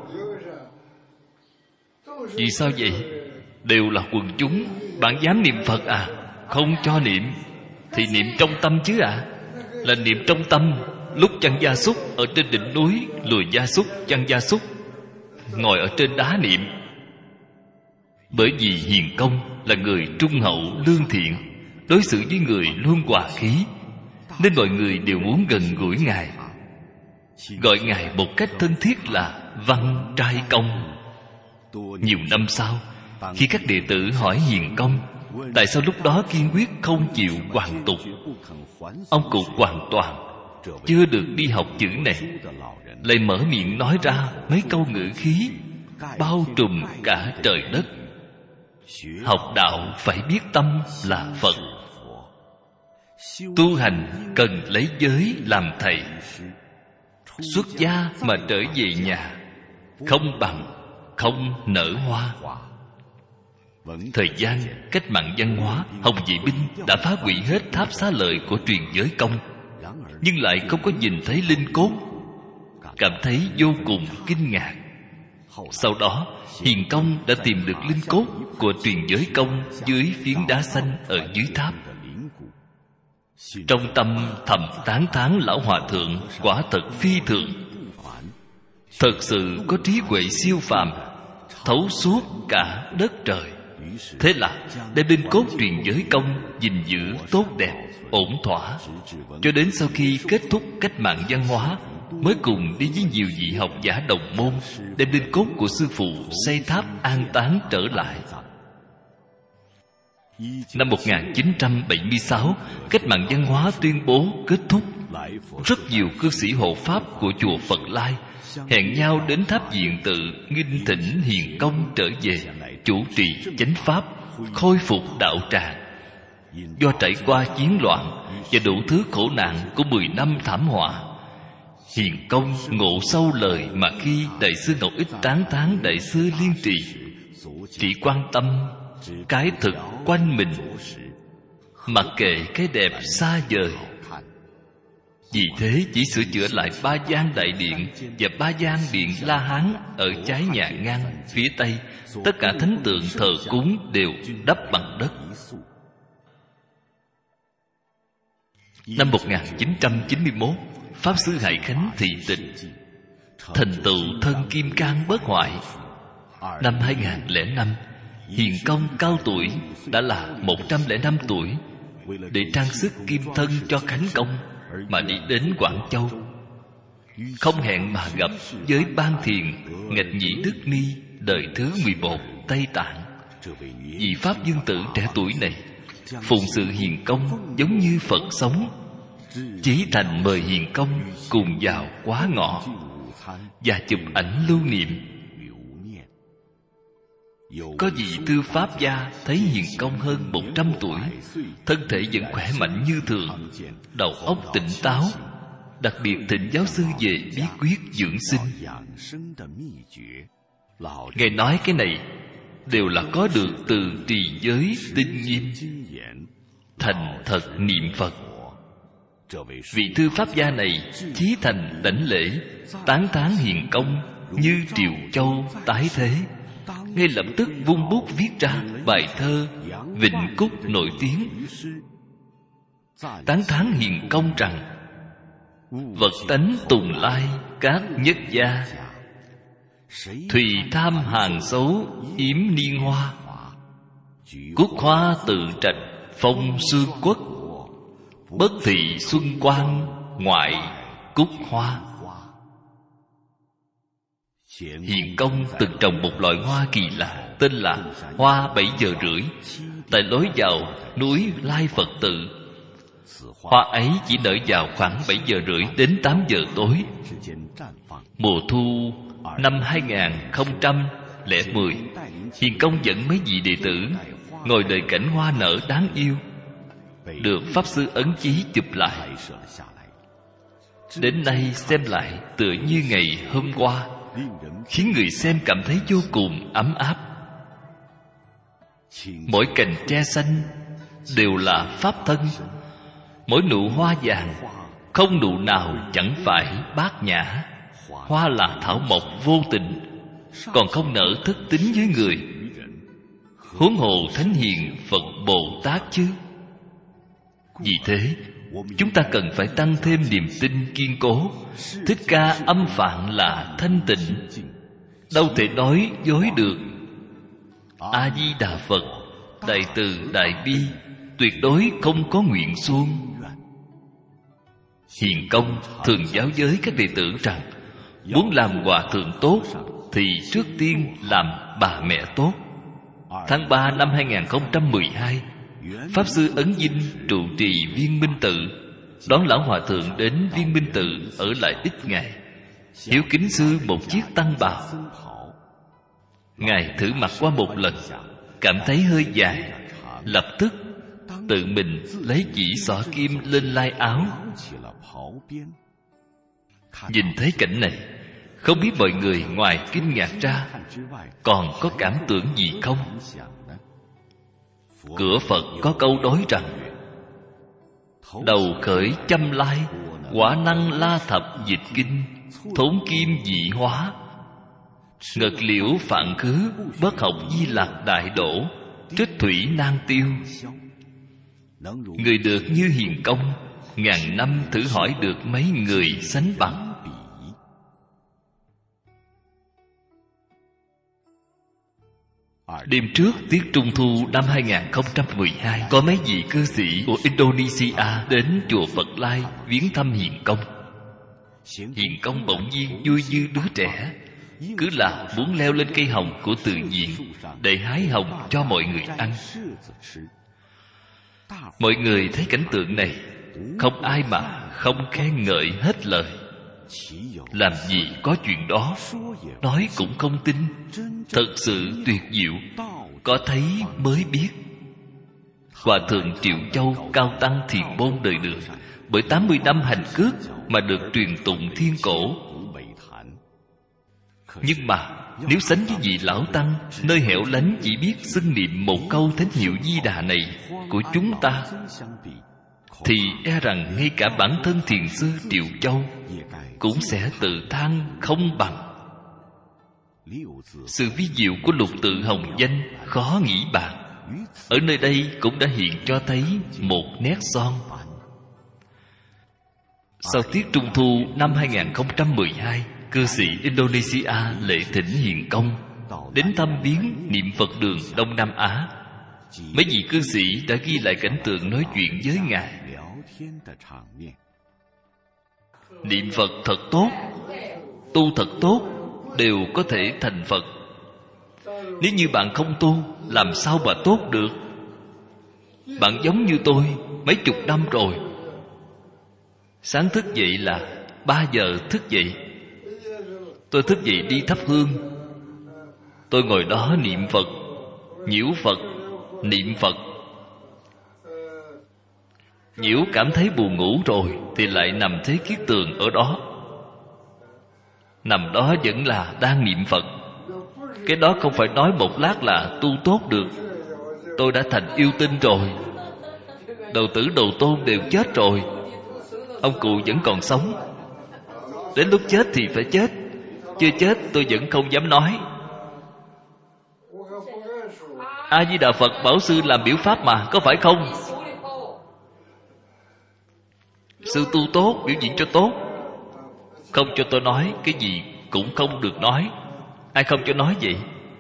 Vì sao vậy? Đều là quần chúng, bạn dám niệm Phật à? Không cho niệm. Thì niệm trong tâm chứ ạ. Là niệm trong tâm. Lúc chăn gia súc ở trên đỉnh núi, lùi gia súc, chăn gia súc, ngồi ở trên đá niệm. Bởi vì Hiền Công là người trung hậu lương thiện, đối xử với người luôn hòa khí, nên mọi người đều muốn gần gũi Ngài, gọi Ngài một cách thân thiết là Văn Trai Công. Nhiều năm sau, khi các đệ tử hỏi Hiền Công tại sao lúc đó kiên quyết không chịu hoàn tục, ông cụ hoàn toàn chưa được đi học chữ này, lại mở miệng nói ra mấy câu ngữ khí bao trùm cả trời đất. Học đạo phải biết tâm là Phật. Tu hành cần lấy giới làm thầy. Xuất gia mà trở về nhà, không bằng không nở hoa. Thời gian cách mạng văn hóa, Hồng Vệ Binh đã phá hủy hết tháp xá lợi của truyền giới công, nhưng lại không có nhìn thấy linh cốt, cảm thấy vô cùng kinh ngạc. Sau đó Hiền Công đã tìm được linh cốt của truyền giới công dưới phiến đá xanh ở dưới tháp. Trong tâm thầm tán thán lão hòa thượng quả thật phi thường, thật sự có trí huệ siêu phàm, thấu suốt cả đất trời. Thế là đem linh cốt truyền giới công gìn giữ tốt đẹp, ổn thỏa, cho đến sau khi kết thúc cách mạng văn hóa, mới cùng đi với nhiều vị học giả đồng môn đem linh cốt của sư phụ xây tháp an táng trở lại. Năm 1976, cách mạng văn hóa tuyên bố kết thúc. Rất nhiều cư sĩ hộ pháp của chùa Phật Lai hẹn nhau đến tháp Diện Tự nghinh thỉnh Hiền Công trở về chủ trì chánh pháp, khôi phục đạo tràng. Do trải qua chiến loạn và đủ thứ khổ nạn của 10 năm thảm họa, Hiền Công ngộ sâu lời mà khi Đại sư Ngọc Ích tán thán Đại sư Liên Trì, chỉ quan tâm cái thực quanh mình, mặc kệ cái đẹp xa vời. Vì thế chỉ sửa chữa lại 3 gian đại điện và 3 gian điện La Hán ở trái nhà ngang phía tây. Tất cả thánh tượng thờ cúng đều đắp bằng đất. Năm 1991, Pháp Sư Hải Khánh thị tịnh, thành tựu thân kim cang bất hoại. Năm 2005, Hiền Công cao tuổi, đã là 105 tuổi, để trang sức kim thân cho Khánh Công mà đi đến Quảng Châu. Không hẹn mà gặp với Ban Thiền Nghịch Nhĩ Đức Ni đời thứ 11 Tây Tạng. Vị Pháp Dương Tử trẻ tuổi này phụng sự Hiền Công giống như Phật sống. Chí thành mời Hiền Công cùng vào quá ngọ và chụp ảnh lưu niệm. Có vị tư pháp gia thấy Hiền Công hơn 100 tuổi, thân thể vẫn khỏe mạnh như thường, đầu óc tỉnh táo, đặc biệt thỉnh giáo sư về bí quyết dưỡng sinh. Ngài nói cái này đều là có được từ trì giới tinh nghiêm, thành thật niệm Phật. Vị thư pháp gia này chí thành đảnh lễ, tán thán Hiền Công như triều châu tái thế. Ngay lập tức vung bút viết ra bài thơ Vịnh Cúc nổi tiếng, tán thán Hiền Công rằng: vật tánh tùng lai các nhất gia, Thùy tham hàng xấu yếm niên hoa. Quốc hoa tự trạch phong xương quất. Bất thị xuân quang ngoại cúc hoa. Hiền công từng trồng một loại hoa kỳ lạ tên là hoa 7 giờ rưỡi tại lối vào núi Lai Phật Tự. Hoa ấy chỉ nở vào khoảng 7 giờ rưỡi đến 8 giờ tối. Mùa thu năm 2010, Hiền công dẫn mấy vị đệ tử ngồi đợi cảnh hoa nở đáng yêu, được Pháp Sư Ấn Chí chụp lại. Đến nay xem lại tựa như ngày hôm qua, khiến người xem cảm thấy vô cùng ấm áp. Mỗi cành tre xanh đều là pháp thân, mỗi nụ hoa vàng không nụ nào chẳng phải bát nhã. Hoa là thảo mộc vô tình, còn không nỡ thất tín với người, huống hồ thánh hiền Phật Bồ Tát chứ. Vì thế chúng ta cần phải tăng thêm niềm tin kiên cố. Thích Ca âm phạn là thanh tịnh, đâu thể nói dối được. A Di Đà Phật đại từ đại bi, tuyệt đối không có nguyện xuông. Hiền công thường giáo giới các đệ tử rằng, muốn làm hòa thượng tốt thì trước tiên làm bà mẹ tốt. Tháng 3 năm 2012, Pháp Sư Ấn Dinh trụ trì Viên Minh Tự, đón lão hòa thượng đến Viên Minh Tự ở lại ít ngày, hiếu kính sư một chiếc tăng bào. Ngài thử mặc qua một lần, cảm thấy hơi dài, lập tức tự mình lấy chỉ xỏ kim lên lai áo. Nhìn thấy cảnh này, không biết mọi người ngoài kinh ngạc ra còn có cảm tưởng gì không? Cửa Phật có câu đối rằng, đầu khởi châm lai, quả năng la thập dịch kinh, thốn kim dị hóa. Ngật liễu phạn khứ, bất học di lạc đại đổ, trích thủy nan tiêu. Người được như hiền công, ngàn năm thử hỏi được mấy người sánh bằng. Đêm trước tiết Trung thu năm 2012, có mấy vị cư sĩ của Indonesia đến chùa Phật Lai viếng thăm Hiền công. Hiền công bỗng nhiên vui như đứa trẻ, cứ là muốn leo lên cây hồng của tự nhiên để hái hồng cho mọi người ăn. Mọi người thấy cảnh tượng này, không ai mà không khen ngợi hết lời. Làm gì có chuyện đó, nói cũng không tin. Thật sự tuyệt diệu, có thấy mới biết. Hòa thượng Triệu Châu cao tăng Thiền Môn đời Đường, bởi 80 năm hành cước mà được truyền tụng thiên cổ. Nhưng mà nếu sánh với vị lão tăng nơi hẻo lánh chỉ biết xưng niệm một câu thánh hiệu Di Đà này của chúng ta, thì e rằng ngay cả bản thân thiền sư Triệu Châu cũng sẽ tự than không bằng. Sự vi diệu của lục tự hồng danh khó nghĩ bàn. Ở nơi đây cũng đã hiện cho thấy một nét son. Sau tiết Trung thu năm 2012, cư sĩ Indonesia lễ thỉnh Hiền công đến thăm viếng niệm Phật đường Đông Nam Á. Mấy vị cư sĩ đã ghi lại cảnh tượng nói chuyện với Ngài. Niệm Phật thật tốt, tu thật tốt, đều có thể thành Phật. Nếu như bạn không tu, làm sao mà tốt được? Bạn giống như tôi, mấy chục năm rồi. Sáng thức dậy là 3 giờ thức dậy. Tôi thức dậy đi thắp hương. Tôi ngồi đó niệm Phật, nhiễu Phật, niệm Phật. Nhiễu cảm thấy buồn ngủ rồi thì lại nằm thế kiết tường ở đó. Nằm đó vẫn là đang niệm Phật. Cái đó không phải nói một lát là tu tốt được. Tôi đã thành yêu tinh rồi. Đầu tử đầu tôn đều chết rồi, ông cụ vẫn còn sống. Đến lúc chết thì phải chết, chưa chết tôi vẫn không dám nói. A Di Đà Phật bảo sư làm biểu pháp mà, có phải không? Sư tu tốt, biểu diễn cho tốt. Không cho tôi nói, cái gì cũng không được nói. Ai không cho nói vậy?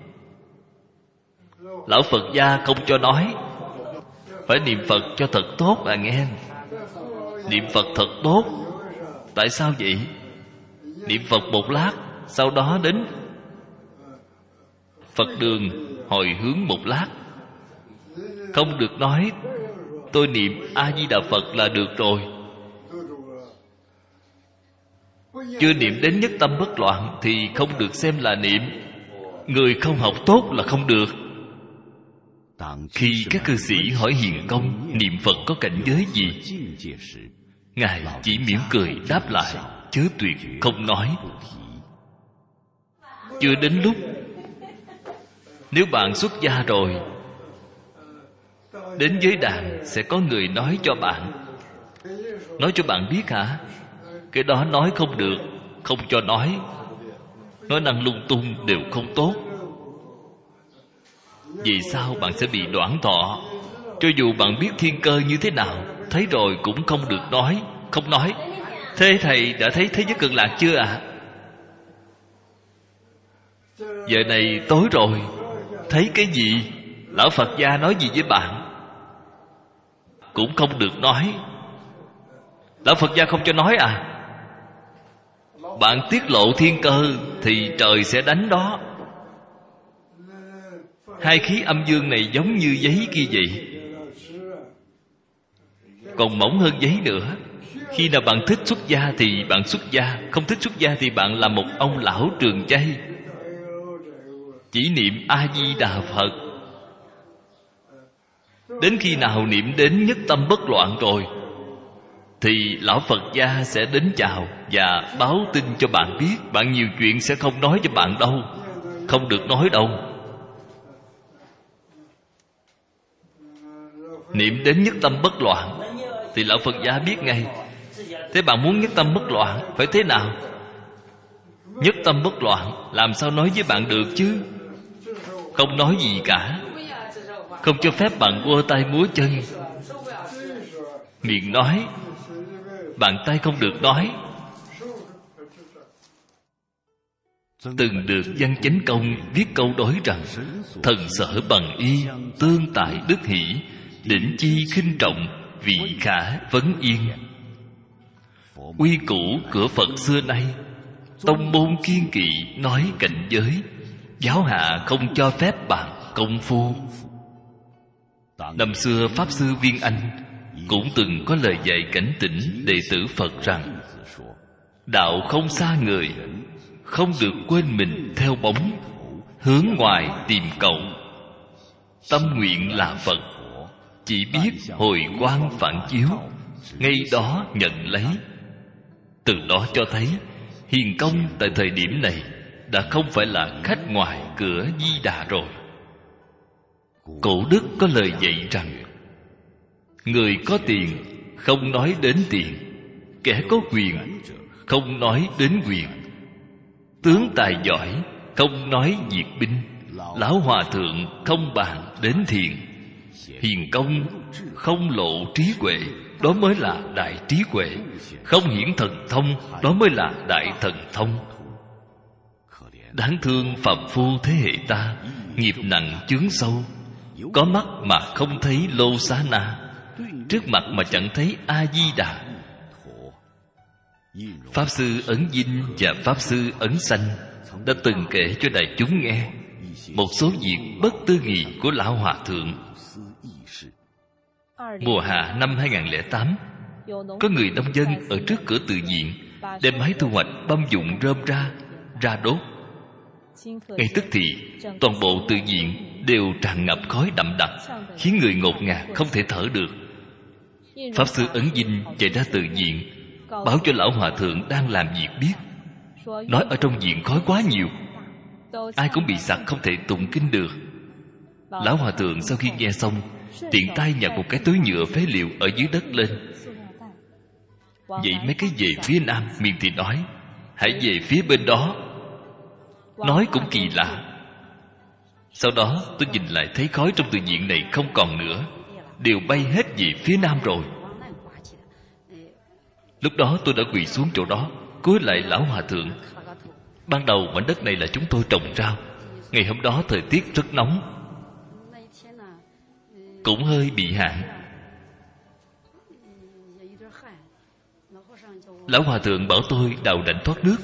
Lão Phật gia không cho nói. Phải niệm Phật cho thật tốt à nghe. Niệm Phật thật tốt. Tại sao vậy? Niệm Phật một lát, sau đó đến Phật đường hồi hướng một lát. Không được nói tôi niệm A-di-đà Phật là được rồi. Chưa niệm đến nhất tâm bất loạn thì không được xem là niệm. Người không học tốt là không được. Khi các cư sĩ hỏi Hiền Công niệm Phật có cảnh giới gì, Ngài chỉ mỉm cười đáp lại, chớ tuyệt không nói. Chưa đến lúc. Nếu bạn xuất gia rồi, đến giới đàn sẽ có người nói cho bạn. Nói cho bạn biết hả? Cái đó nói không được, không cho nói. Nói năng lung tung đều không tốt. Vì sao bạn sẽ bị đoản thọ? Cho dù bạn biết thiên cơ như thế nào, thấy rồi cũng không được nói. Không nói. Thế thầy đã thấy thế giới cực lạc chưa ạ? Giờ này tối rồi, thấy cái gì? Lão Phật gia nói gì với bạn? Cũng không được nói. Lão Phật gia không cho nói à? Bạn tiết lộ thiên cơ thì trời sẽ đánh đó. Hai khí âm dương này giống như giấy kia vậy, còn mỏng hơn giấy nữa. Khi nào bạn thích xuất gia thì bạn xuất gia, không thích xuất gia thì bạn là một ông lão trường chay, chỉ niệm A-di-đà Phật. Đến khi nào niệm đến nhất tâm bất loạn rồi thì lão Phật gia sẽ đến chào và báo tin cho bạn biết. Bạn nhiều chuyện sẽ không nói cho bạn đâu. Không được nói đâu. Niệm đến nhất tâm bất loạn thì lão Phật gia biết ngay. Thế bạn muốn nhất tâm bất loạn phải thế nào? Nhất tâm bất loạn làm sao nói với bạn được chứ? Không nói gì cả. Không cho phép bạn quơ tay múa chân. Miệng nói, bàn tay không được nói. Từng được Văn Chánh Công viết câu đối rằng: thần sở bằng y, tương tại đức hỷ, đỉnh chi khinh trọng, vị khả vấn yên. Quy củ cửa Phật xưa nay, tông môn kiên kỵ nói cảnh giới, giáo hạ không cho phép bạn công phu. Năm xưa Pháp Sư Viên Anh cũng từng có lời dạy cảnh tỉnh đệ tử Phật rằng: đạo không xa người, không được quên mình theo bóng, hướng ngoài tìm cầu. Tâm nguyện là Phật, chỉ biết hồi quang phản chiếu, ngay đó nhận lấy. Từ đó cho thấy Hiền Công tại thời điểm này đã không phải là khách ngoài cửa Di Đà rồi. Cổ đức có lời dạy rằng: người có tiền không nói đến tiền, kẻ có quyền không nói đến quyền, tướng tài giỏi không nói diệt binh, lão hòa thượng không bàn đến thiền. Hiền Công không lộ trí huệ, đó mới là đại trí huệ. Không hiển thần thông, đó mới là đại thần thông. Đáng thương phàm phu thế hệ ta, nghiệp nặng chướng sâu, có mắt mà không thấy Lô Xá Na, trước mặt mà chẳng thấy A-di-đà. Pháp Sư Ấn Dinh và Pháp Sư Ấn Sanh đã từng kể cho đại chúng nghe một số việc bất tư nghị của Lão Hòa Thượng. Mùa hạ năm 2008, có người nông dân ở trước cửa tự viện đem máy thu hoạch băm dụng rơm ra đốt. Ngay tức thì toàn bộ tự viện đều tràn ngập khói đậm đặc, khiến người ngột ngạt không thể thở được. Pháp Sư Ấn Dinh chạy ra tự viện, báo cho Lão Hòa Thượng đang làm việc biết, nói ở trong viện khói quá nhiều, ai cũng bị sặc không thể tụng kinh được. Lão Hòa Thượng sau khi nghe xong, tiện tay nhặt một cái túi nhựa phế liệu ở dưới đất lên. Vậy mấy cái về phía nam, miệng thì nói: hãy về phía bên đó. Nói cũng kỳ lạ. Sau đó tôi nhìn lại thấy khói trong tự viện này không còn nữa, đều bay hết về phía nam rồi. Lúc đó tôi đã quỳ xuống chỗ đó, cúi lại Lão Hòa Thượng. Ban đầu mảnh đất này là chúng tôi trồng rau. Ngày hôm đó thời tiết rất nóng, cũng hơi bị hạn. Lão hòa thượng bảo tôi đào rãnh thoát nước.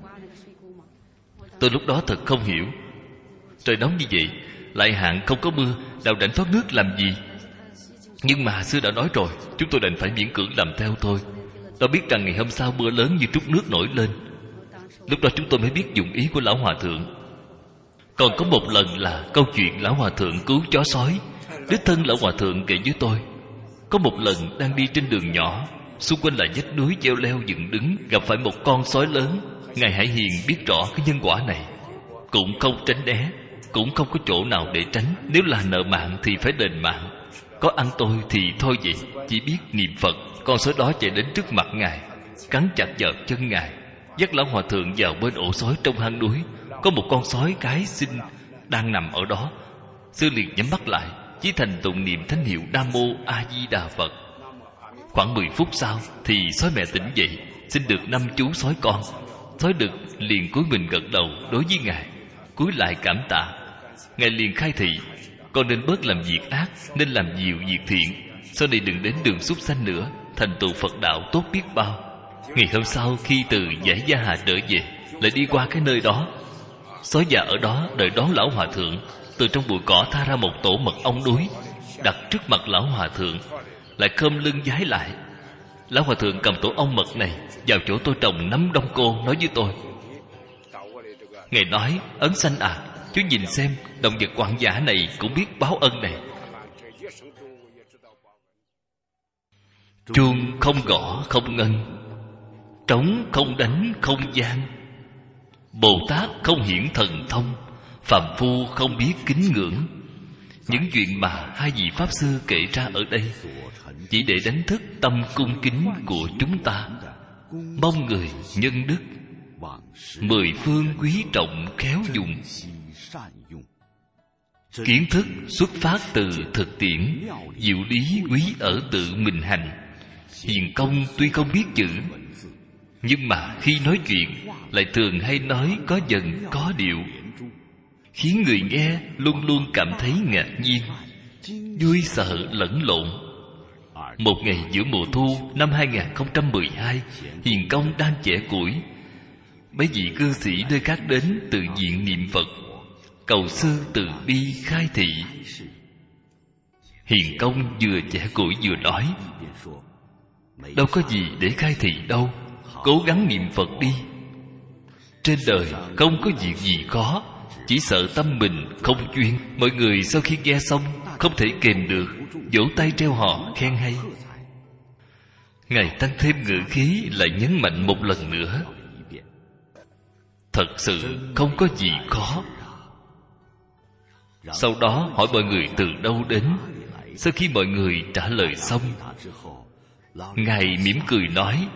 Tôi lúc đó thật không hiểu, trời nóng như vậy lại hạn không có mưa, đào rãnh thoát nước làm gì? Nhưng mà sư đã nói rồi, chúng tôi đành phải miễn cưỡng làm theo thôi. Đâu biết rằng ngày hôm sau mưa lớn như trút nước nổi lên. Lúc đó chúng tôi mới biết dụng ý của lão hòa thượng. Còn có một lần là câu chuyện lão hòa thượng cứu chó sói. Đích thân lão hòa thượng kể với tôi, có một lần đang đi trên đường nhỏ, xung quanh là vách núi treo leo dựng đứng, gặp phải một con sói lớn. Ngài Hải Hiền biết rõ cái nhân quả này, cũng không tránh né, cũng không có chỗ nào để tránh. Nếu là nợ mạng thì phải đền mạng, có ăn tôi thì thôi vậy, chỉ biết niệm Phật. Con sói đó chạy đến trước mặt Ngài, cắn chặt vào chân Ngài, dắt lão hòa thượng vào bên ổ sói trong hang núi. Có một con sói cái xinh đang nằm ở đó. Sư liền nhắm mắt lại, chỉ thành tụng niệm thánh hiệu Nam Mô A Di Đà Phật. Khoảng 10 phút sau thì sói mẹ tỉnh dậy, xin được 5 chú sói con. Sói đực liền cúi mình gật đầu đối với Ngài, cúi lại cảm tạ. Ngài liền khai thị, con nên bớt làm việc ác, nên làm nhiều việc thiện, sau này đừng đến đường súc sanh nữa, thành tựu Phật đạo tốt biết bao. Ngày hôm sau khi từ Giải Gia Hà trở về, lại đi qua cái nơi đó. Sói già ở đó đợi đón lão hòa thượng. Từ trong bụi cỏ tha ra một tổ mật ong đuối, đặt trước mặt lão hòa thượng, lại khom lưng vái lại. Lão hòa thượng cầm tổ ong mật này vào chỗ tôi trồng nấm đông cô, nói với tôi. Ngài nói, Ấn Sanh à, chú nhìn xem, động vật hoang dã này cũng biết báo ân này. Chuông không gõ không ngân, trống không đánh không gian, Bồ Tát không hiển thần thông, phàm phu không biết kính ngưỡng. Những chuyện mà hai vị Pháp Sư kể ra ở đây chỉ để đánh thức tâm cung kính của chúng ta, mong người nhân đức, 10 phương quý trọng khéo dùng. Kiến thức xuất phát từ thực tiễn, diệu lý quý ở tự mình hành. Hiền công tuy không biết chữ, nhưng mà khi nói chuyện lại thường hay nói có dần có điệu, khiến người nghe luôn luôn cảm thấy ngạc nhiên, vui sợ lẫn lộn. Một ngày giữa mùa thu năm 2012, Hiền công đang chẻ củi. Mấy vị cư sĩ nơi khác đến tự diện niệm Phật, cầu sư từ bi khai thị. Hiền công vừa chẻ củi vừa nói, đâu có gì để khai thị đâu, cố gắng niệm Phật đi. Trên đời không có việc gì khó, chỉ sợ tâm mình không chuyên. Mọi người sau khi nghe xong không thể kềm được, vỗ tay reo hò khen hay. Ngài tăng thêm ngữ khí, lại nhấn mạnh một lần nữa, thật sự không có gì khó. Sau đó hỏi mọi người từ đâu đến. Sau khi mọi người trả lời xong, Ngài mỉm cười nói,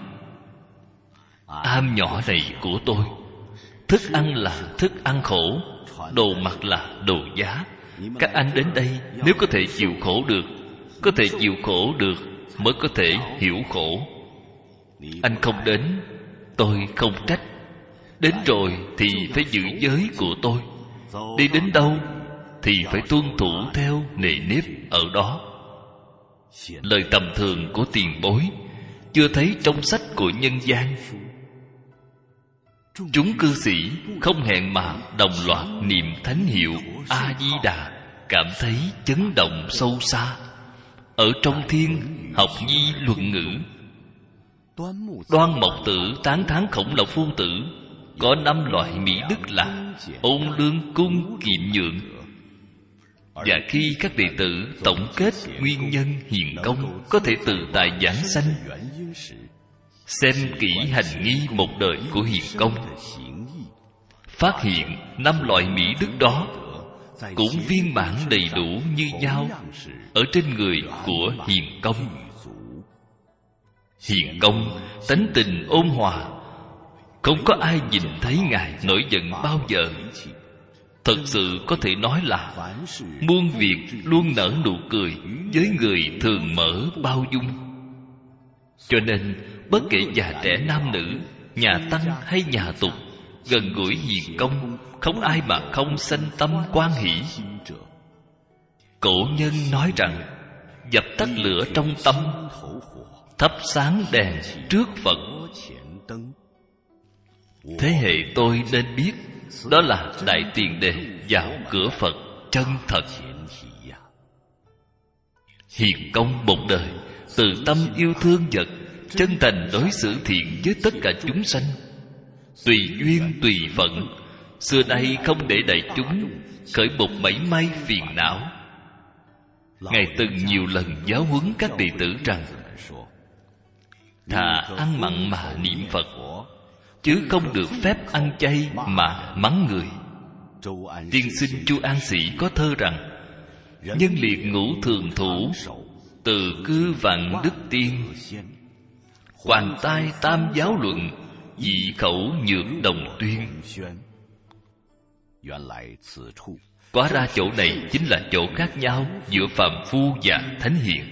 am nhỏ này của tôi, thức ăn là thức ăn khổ, đồ mặc là đồ giá. Các anh đến đây nếu có thể chịu khổ được, có thể chịu khổ được mới có thể hiểu khổ. Anh không đến, tôi không trách. Đến rồi thì phải giữ giới của tôi. Đi đến đâu thì phải tuân thủ theo nề nếp ở đó. Lời tầm thường của tiền bối chưa thấy trong sách của nhân gian. Chúng cư sĩ không hẹn mà đồng loạt niệm thánh hiệu A Di Đà, cảm thấy chấn động sâu xa. Ở trong thiên học nhi luận ngữ, Đoan Mộc Tử tán thán Khổng Lộc Phu Tử có 5 loại mỹ đức là ôn lương, cung, kiệm, nhượng. Và khi các đệ tử tổng kết nguyên nhân hiền công có thể từ tại giảng sanh, xem kỹ hành nghi một đời của hiền công, phát hiện 5 loại mỹ đức đó cũng viên mãn đầy đủ như nhau ở trên người của hiền công. Hiền công tánh tình ôn hòa, không có ai nhìn thấy Ngài nổi giận bao giờ. Thật sự có thể nói là muôn việc luôn nở nụ cười, với người thường mở bao dung. Cho nên bất kể già trẻ nam nữ, nhà tăng hay nhà tục, gần gũi hiền công, không ai mà không sanh tâm quan hỷ. Cổ nhân nói rằng dập tắt lửa trong tâm, thắp sáng đèn trước Phật. Thế hệ tôi nên biết, đó là đại tiền đề vào cửa Phật chân thật. Hiền công một đời, từ tâm yêu thương vật, chân thành đối xử thiện với tất cả chúng sanh, tùy duyên tùy phận, xưa nay không để đại chúng khởi một mảy may phiền não. Ngài từng nhiều lần giáo huấn các đệ tử rằng thà ăn mặn mà niệm Phật, chứ không được phép ăn chay mà mắng người. Tiên sinh Chu An Sĩ có thơ rằng: nhân liệt ngũ thường thủ, từ cư vạn đức tiên. Hoàn tai tam giáo luận, dị khẩu nhược đồng tuyên. Quá ra chỗ này chính là chỗ khác nhau giữa phàm phu và thánh hiền.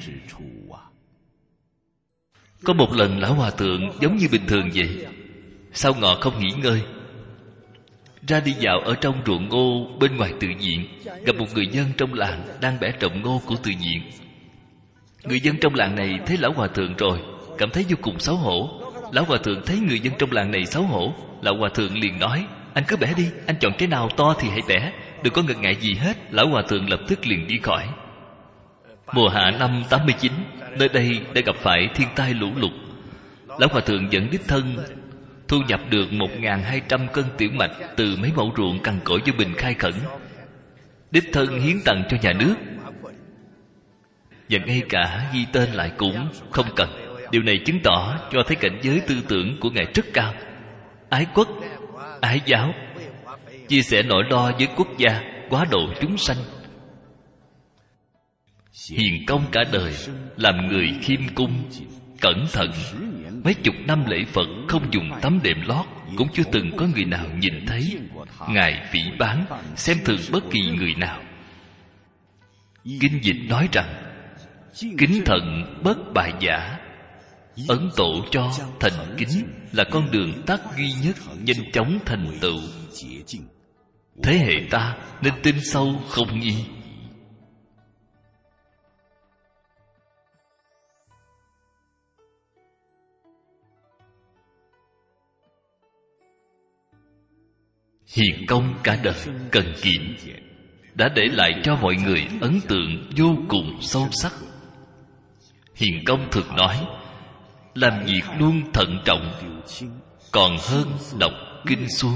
Có một lần lão hòa thượng giống như bình thường vậy, sau ngọ không nghỉ ngơi, ra đi dạo ở trong ruộng ngô bên ngoài tự viện, gặp một người dân trong làng đang bẻ trồng ngô của tự viện. Người dân trong làng này thấy lão hòa thượng rồi, cảm thấy vô cùng xấu hổ. Lão hòa thượng thấy người dân trong làng này xấu hổ, lão hòa thượng liền nói: anh cứ bẻ đi, anh chọn cái nào to thì hãy bẻ, đừng có ngần ngại gì hết. Lão hòa thượng lập tức liền đi khỏi. Mùa hạ năm 89, nơi đây đã gặp phải thiên tai lũ lụt. Lão hòa thượng dẫn đích thân thu nhập được 1.200 cân tiểu mạch từ mấy mẫu ruộng cằn cỗi do Bình khai khẩn, đích thân hiến tặng cho nhà nước, và ngay cả ghi tên lại cũng không cần. Điều này chứng tỏ cho thấy cảnh giới tư tưởng của Ngài rất cao, ái quốc, ái giáo, chia sẻ nỗi lo với quốc gia, quá độ chúng sanh. Hiền công cả đời, làm người khiêm cung, cẩn thận. Mấy chục năm lễ Phật không dùng tấm đệm lót, cũng chưa từng có người nào nhìn thấy Ngài phỉ báng, xem thường bất kỳ người nào. Kinh dịch nói rằng: kính thận bất bại giả. Ấn tổ cho thành kính là con đường tắt duy nhất nhanh chóng thành tựu. Thế hệ ta nên tin sâu không nghi. Hiền công cả đời cần kiệm, đã để lại cho mọi người ấn tượng vô cùng sâu sắc. Hiền công thường nói: làm việc luôn thận trọng, còn hơn đọc kinh suông.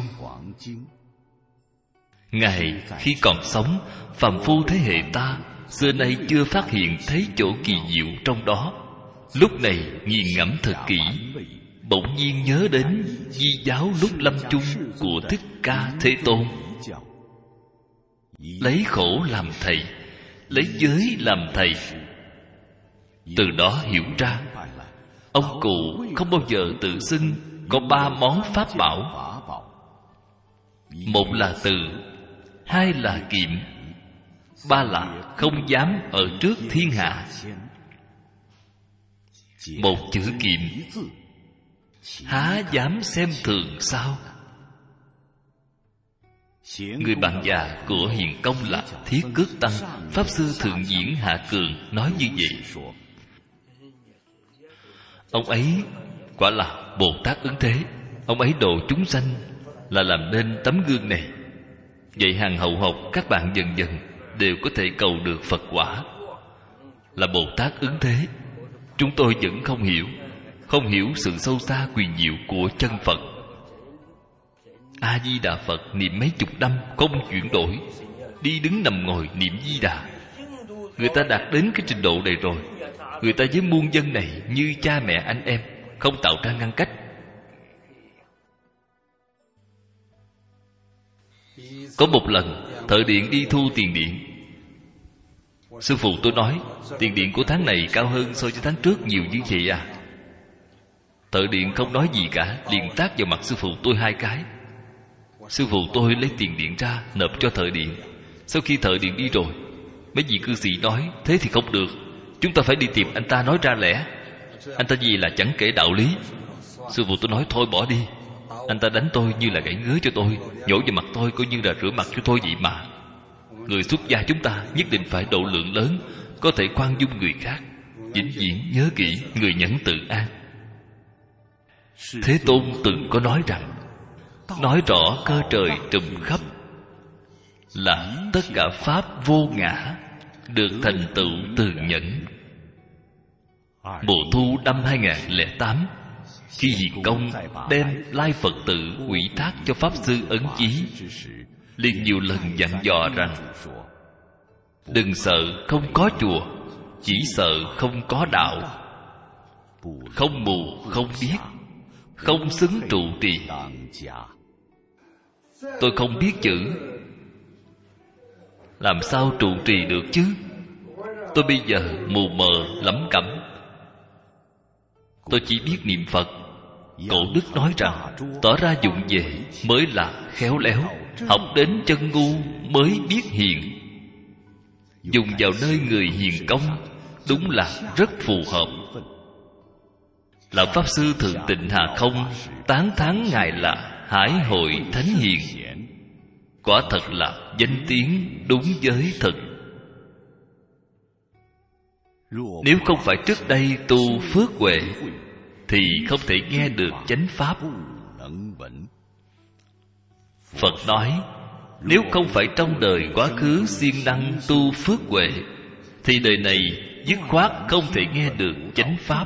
Ngài khi còn sống, phàm phu thế hệ ta xưa nay chưa phát hiện thấy chỗ kỳ diệu trong đó. Lúc này nghiền ngẫm thật kỹ, bỗng nhiên nhớ đến di giáo lúc lâm chung của Thích Ca Thế Tôn: lấy khổ làm thầy, lấy giới làm thầy. Từ đó hiểu ra, ông cụ không bao giờ tự xưng có 3 món pháp bảo. Một là từ, 2 là kiệm, 3 là không dám ở trước thiên hạ. Một chữ kiệm, há dám xem thường sao? Người bạn già của Hiền công là Thiết Cước Tăng, Pháp Sư Thượng Diễn Hạ Cường nói như vậy. Ông ấy quả là Bồ Tát ứng thế. Ông ấy độ chúng sanh là làm nên tấm gương này. Vậy hàng hậu học các bạn dần dần đều có thể cầu được Phật quả. Là Bồ Tát ứng thế. Chúng tôi vẫn không hiểu sự sâu xa quyền diệu của chân Phật. A-di-đà Phật niệm mấy chục năm không chuyển đổi, đi đứng nằm ngồi niệm Di Đà. Người ta đạt đến cái trình độ này rồi, người ta với muôn dân này như cha mẹ anh em, không tạo ra ngăn cách. Có một lần thợ điện đi thu tiền điện. Sư phụ tôi nói: tiền điện của tháng này cao hơn so với tháng trước nhiều như vậy à? Thợ điện không nói gì cả, liền tát vào mặt sư phụ tôi 2 cái. Sư phụ tôi lấy tiền điện ra nộp cho thợ điện. Sau khi thợ điện đi rồi, mấy vị cư sĩ nói: thế thì không được, chúng ta phải đi tìm anh ta nói ra lẽ. Anh ta gì là chẳng kể đạo lý. Sư phụ tôi nói: thôi bỏ đi. Anh ta đánh tôi như là gãy ngứa cho tôi, nhổ vào mặt tôi coi như là rửa mặt cho tôi vậy mà. Người xuất gia chúng ta nhất định phải độ lượng lớn, có thể khoan dung người khác. Vĩnh viễn nhớ kỹ người nhẫn tự an. Thế Tôn từng có nói rằng, nói rõ cơ trời trùm khắp là tất cả pháp vô ngã được thành tựu từ nhẫn. Mùa thu năm 2008, khi Hiền Công đem Lai Phật Tự ủy thác cho Pháp Sư Ấn Chí, liền nhiều lần dặn dò rằng, đừng sợ không có chùa, chỉ sợ không có đạo. Không mù không biết, không xứng trụ trì. Tôi không biết chữ, làm sao trụ trì được chứ? Tôi bây giờ mù mờ lẩm cẩm. Tôi chỉ biết niệm Phật. Cổ đức nói rằng, tỏ ra dụng về mới là khéo léo, học đến chân ngu mới biết hiền. Dùng vào nơi người hiền công đúng là rất phù hợp. Lão Pháp Sư Thượng Tịnh Hà Không tán thán Ngài là Hải hội thánh hiền. Quả thật là danh tiếng đúng giới thực. Nếu không phải trước đây tu phước huệ thì không thể nghe được chánh pháp. Phật nói, nếu không phải trong đời quá khứ siêng năng tu phước huệ thì đời này dứt khoát không thể nghe được chánh pháp.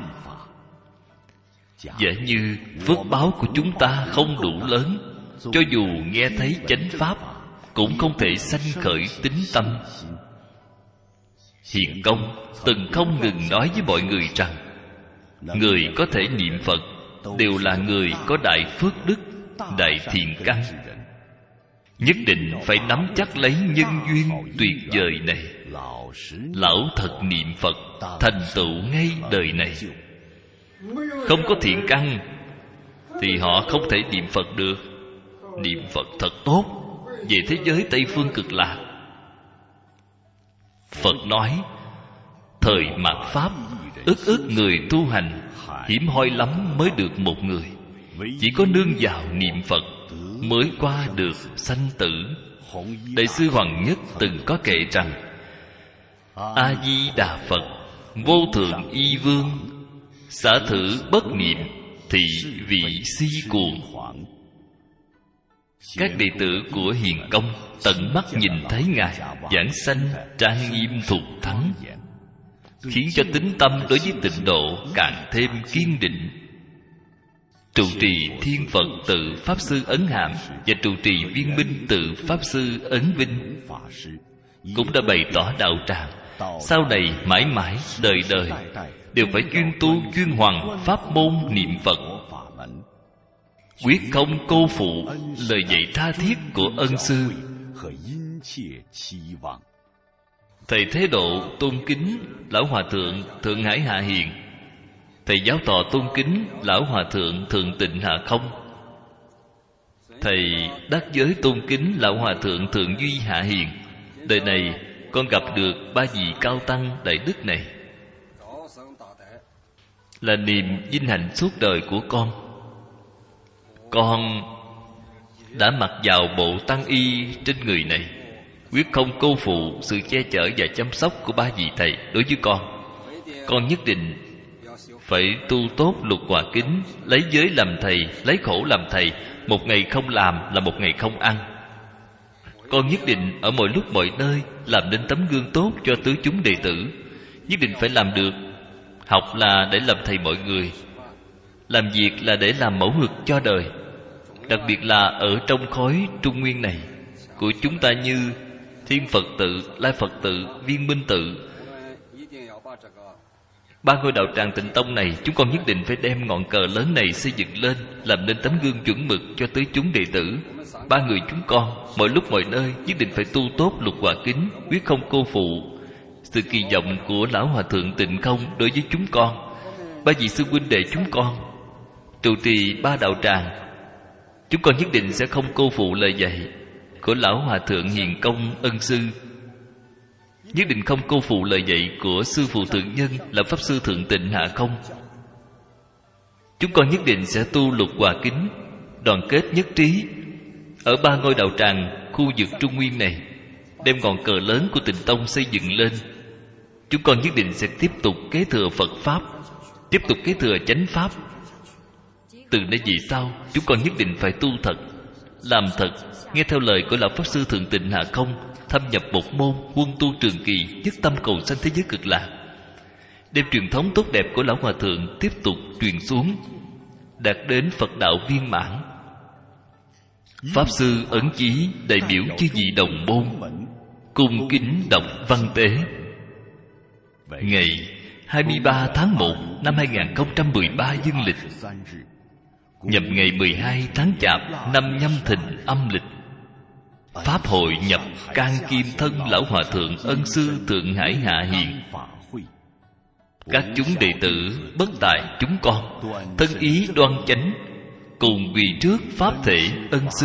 Giả như phước báo của chúng ta không đủ lớn, cho dù nghe thấy chánh pháp cũng không thể sanh khởi tín tâm. Hiền Công từng không ngừng nói với mọi người rằng, người có thể niệm Phật đều là người có đại phước đức, đại thiện căn. Nhất định phải nắm chắc lấy nhân duyên tuyệt vời này. Lão thật niệm Phật thành tựu ngay đời này. Không có thiện căn thì họ không thể niệm Phật được. Niệm Phật thật tốt về thế giới Tây Phương Cực Lạc. Phật nói, thời mạt Pháp ức người tu hành, hiếm hoi lắm mới được một người. Chỉ có nương vào niệm Phật mới qua được sanh tử. Đại sư Hoàng Nhất từng có kệ rằng, A-di-đà Phật vô thượng y vương, xả thử bất niệm thì vị si cuồng. Các đệ tử của Hiền Công tận mắt nhìn thấy Ngài giảng sanh trang nghiêm thục thắng, khiến cho tín tâm đối với tịnh độ càng thêm kiên định. Trụ trì Thiên Phật Tự Pháp Sư Ấn Hàm và trụ trì Viên Minh Tự Pháp Sư Ấn Vinh cũng đã bày tỏ đạo tràng sau này mãi mãi đời đời đều phải chuyên tu chuyên hoằng pháp môn niệm Phật, quyết không cô phụ lời dạy tha thiết của ân sư. Thầy Thế Độ tôn kính Lão Hòa Thượng Thượng Hải Hạ Hiền. Thầy Giáo Thọ tôn kính Lão Hòa Thượng Thượng Tịnh Hạ Không. Thầy Đắc Giới tôn kính Lão Hòa Thượng Thượng Duy Hạ Hiền. Đời này con gặp được ba vị cao tăng đại đức này, là niềm vinh hạnh suốt đời của con. Con đã mặc vào bộ tăng y trên người này, quyết không cô phụ sự che chở và chăm sóc của ba vị thầy đối với con. Con nhất định phải tu tốt Lục Hòa Kính, lấy giới làm thầy, lấy khổ làm thầy. Một ngày không làm là một ngày không ăn. Con nhất định ở mọi lúc mọi nơi làm nên tấm gương tốt cho tứ chúng đệ tử. Nhất định phải làm được. Học là để làm thầy mọi người, làm việc là để làm mẫu mực cho đời. Đặc biệt là ở trong khối Trung Nguyên này của chúng ta, như Thiên Phật Tự, Lai Phật Tự, Viên Minh Tự, ba ngôi đạo tràng Tịnh Tông này, chúng con nhất định phải đem ngọn cờ lớn này xây dựng lên, làm nên tấm gương chuẩn mực cho tứ chúng đệ tử. Ba người chúng con mọi lúc mọi nơi nhất định phải tu tốt Lục Hòa Kính, quyết không cô phụ sự kỳ vọng của Lão Hòa Thượng Tịnh Không đối với chúng con. Ba vị sư huynh đệ chúng con trụ trì ba đạo tràng, chúng con nhất định sẽ không cô phụ lời dạy của Lão Hòa Thượng Hiền Công ân sư, nhất định không cô phụ lời dạy của sư phụ thượng nhân là Pháp Sư Thượng Tịnh Hạ Không. Chúng con nhất định sẽ tu Lục Hòa Kính, đoàn kết nhất trí ở 3 ngôi đạo tràng khu vực Trung Nguyên này, đem ngọn cờ lớn của Tịnh Tông xây dựng lên. Chúng con nhất định sẽ tiếp tục kế thừa Phật Pháp, tiếp tục kế thừa chánh Pháp. Từ nay về sau, chúng con nhất định phải tu thật, làm thật, nghe theo lời của Lão Pháp Sư Thượng Tịnh Hạ Không, thâm nhập một môn, quân tu trường kỳ, nhất tâm cầu sanh thế giới cực lạc, đem truyền thống tốt đẹp của Lão Hòa Thượng tiếp tục truyền xuống, đạt đến Phật đạo viên mãn. Pháp Sư Ấn Chí đại biểu chư vị đồng môn cung kính đọc văn tế. Ngày 23 tháng 1 năm 2013 dương lịch, nhập ngày 12 tháng Chạp năm Nhâm Thìn âm lịch, Pháp hội nhập Can Kim Thân Lão Hòa Thượng Ân Sư Thượng Hải Hạ Hiền. Các chúng đệ tử bất tài chúng con thân ý đoan chánh, cùng quỳ trước Pháp thể Ân Sư,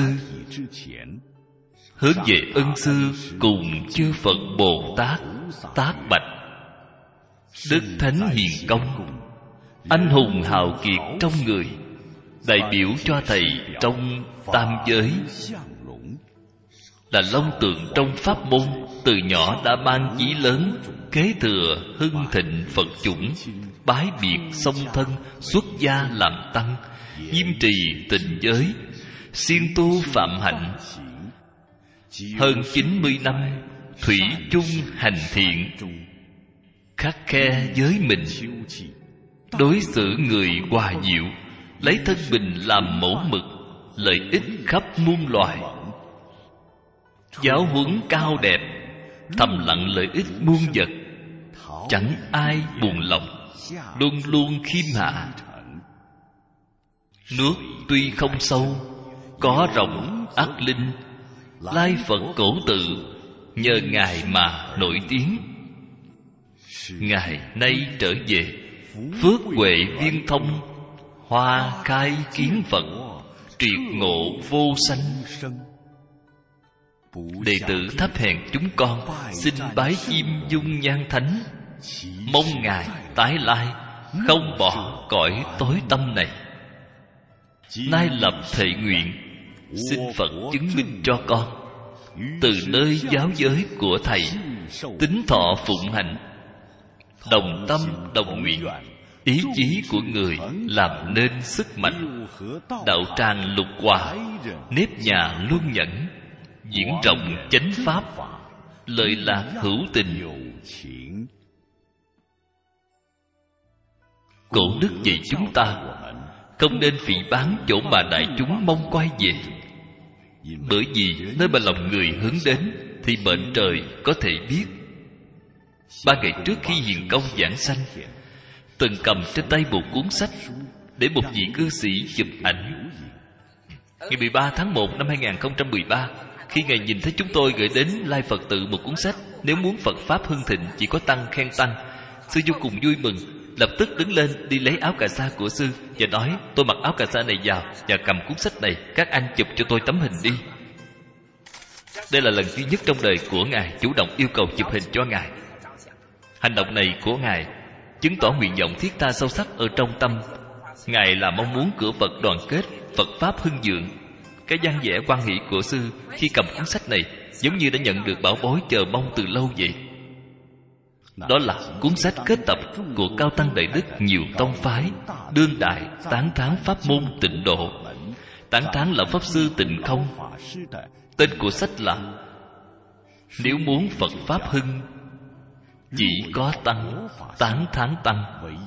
hướng về Ân Sư cùng chư Phật Bồ Tát tác bạch: Đức Thánh Hiền Công, anh hùng hào kiệt trong người, đại biểu cho thầy trong tam giới, là long tượng trong pháp môn, từ nhỏ đã mang chí lớn, kế thừa hưng thịnh Phật chủng, bái biệt song thân, xuất gia làm tăng, nghiêm trì tịnh giới, siêng tu phạm hạnh. Hơn 90 năm thủy chung hành thiện, khắt khe với mình, đối xử người hòa dịu, lấy thân mình làm mẫu mực, lợi ích khắp muôn loài. Giáo huấn cao đẹp, thầm lặng lợi ích muôn vật, chẳng ai buồn lòng, luôn luôn khiêm hạ. Nước tuy không sâu, có rộng ắt linh, lai Phật cổ tự, nhờ Ngài mà nổi tiếng. Ngài nay trở về, phước huệ viên thông, hoa khai kiến Phật, triệt ngộ vô sanh. Đệ tử thấp hèn chúng con xin bái chim dung nhan thánh, mong Ngài tái lai, không bỏ cõi tối tâm này. Nay lập thệ nguyện, xin Phật chứng minh cho con, từ nơi giáo giới của Thầy, tín thọ phụng hành, đồng tâm đồng nguyện, ý chí của người làm nên sức mạnh, đạo tràng lục hòa, nếp nhà luân nhẫn, diễn rộng chánh pháp, lợi lạc hữu tình. Cổ đức dạy chúng ta không nên phỉ báng chỗ mà đại chúng mong quay về, bởi vì nơi mà lòng người hướng đến thì mệnh trời có thể biết. 3 ngày trước khi Hiền Công giảng sanh, từng cầm trên tay một cuốn sách để một vị cư sĩ chụp ảnh. Ngày 13 tháng 1 năm 2013, khi Ngài nhìn thấy chúng tôi gửi đến Lai Phật tự một cuốn sách Nếu muốn Phật Pháp hưng thịnh chỉ có tăng khen tăng, sư vô cùng vui mừng, lập tức đứng lên đi lấy áo cà sa của sư và nói: tôi mặc áo cà sa này vào và cầm cuốn sách này, các anh chụp cho tôi tấm hình đi. Đây là lần duy nhất trong đời của Ngài chủ động yêu cầu chụp hình cho Ngài. Hành động này của Ngài chứng tỏ nguyện vọng thiết tha sâu sắc ở trong tâm Ngài, là mong muốn của Phật đoàn kết, Phật Pháp hưng vượng. Cái dáng vẻ hoan hỷ của sư khi cầm cuốn sách này giống như đã nhận được bảo bối chờ mong từ lâu vậy. Đó là cuốn sách kết tập của cao tăng đại đức nhiều tông phái đương đại tán thán pháp môn Tịnh Độ, tán thán Lão Pháp Sư Tịnh Không. Tên của sách là Nếu muốn Phật Pháp hưng chỉ có tăng, tán thán tăng.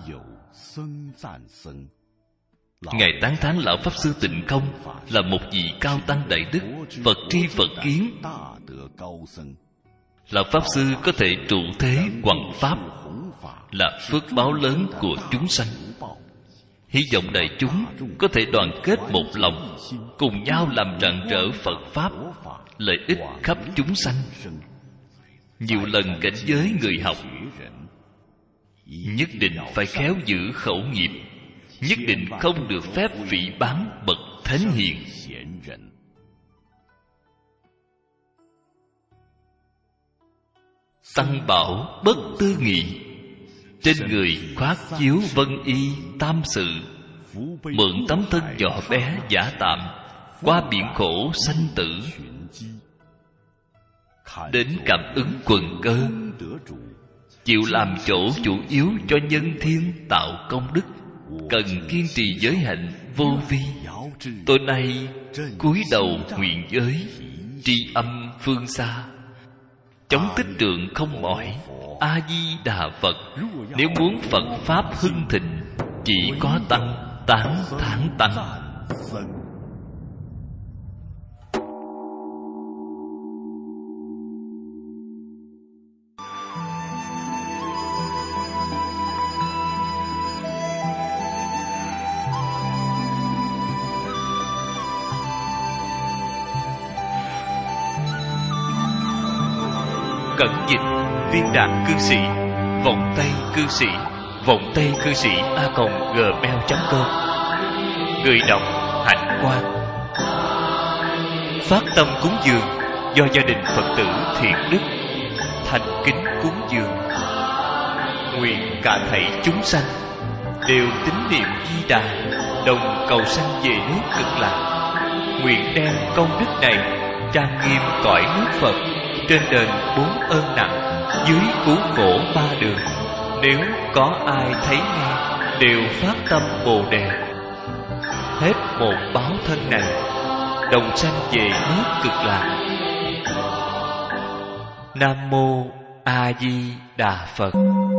Ngài tán thán Lão Pháp Sư Tịnh Không là một vị cao tăng đại đức, Phật tri Phật kiến. Lão Pháp Sư có thể trụ thế hoằng Pháp, là phước báo lớn của chúng sanh. Hy vọng đại chúng có thể đoàn kết một lòng, cùng nhau làm rạng rỡ Phật Pháp, lợi ích khắp chúng sanh. Nhiều lần cảnh giới người học, nhất định phải khéo giữ khẩu nghiệp, nhất định không được phép phỉ báng bậc thánh hiền. Tăng bảo bất tư nghị, trên người khoác chiếu vân y tam sự, mượn tấm thân nhỏ bé giả tạm, qua biển khổ sanh tử, đến cảm ứng quần cơ, chịu làm chỗ chủ yếu cho nhân thiên tạo công đức, cần kiên trì giới hạnh vô vi. Tối nay cúi đầu nguyện giới, tri âm phương xa, chống tích trượng không mỏi. A Di Đà Phật. Nếu muốn Phật pháp hưng thịnh, chỉ có tăng tán thán tăng. Cẩn dịch Viên Đạt Cư Sĩ, Vọng Tây Cư Sĩ, Vọng Tây Cư Sĩ @gmail.com. Người đọc Hạnh Quang. Phát tâm cúng dường do gia đình Phật tử Thiện Đức thành kính cúng dường. Nguyện cả thảy chúng sanh đều tín niệm Di Đà, đồng cầu sanh về nước Cực Lạc. Nguyện đem công đức này trang nghiêm cõi nước Phật, trên đền 4 ơn nặng, dưới cứu khổ 3 đường. Nếu có ai thấy nghe, đều phát tâm Bồ Đề, hết một báo thân này, đồng sanh về nước Cực Lạc. Nam Mô A Di Đà Phật.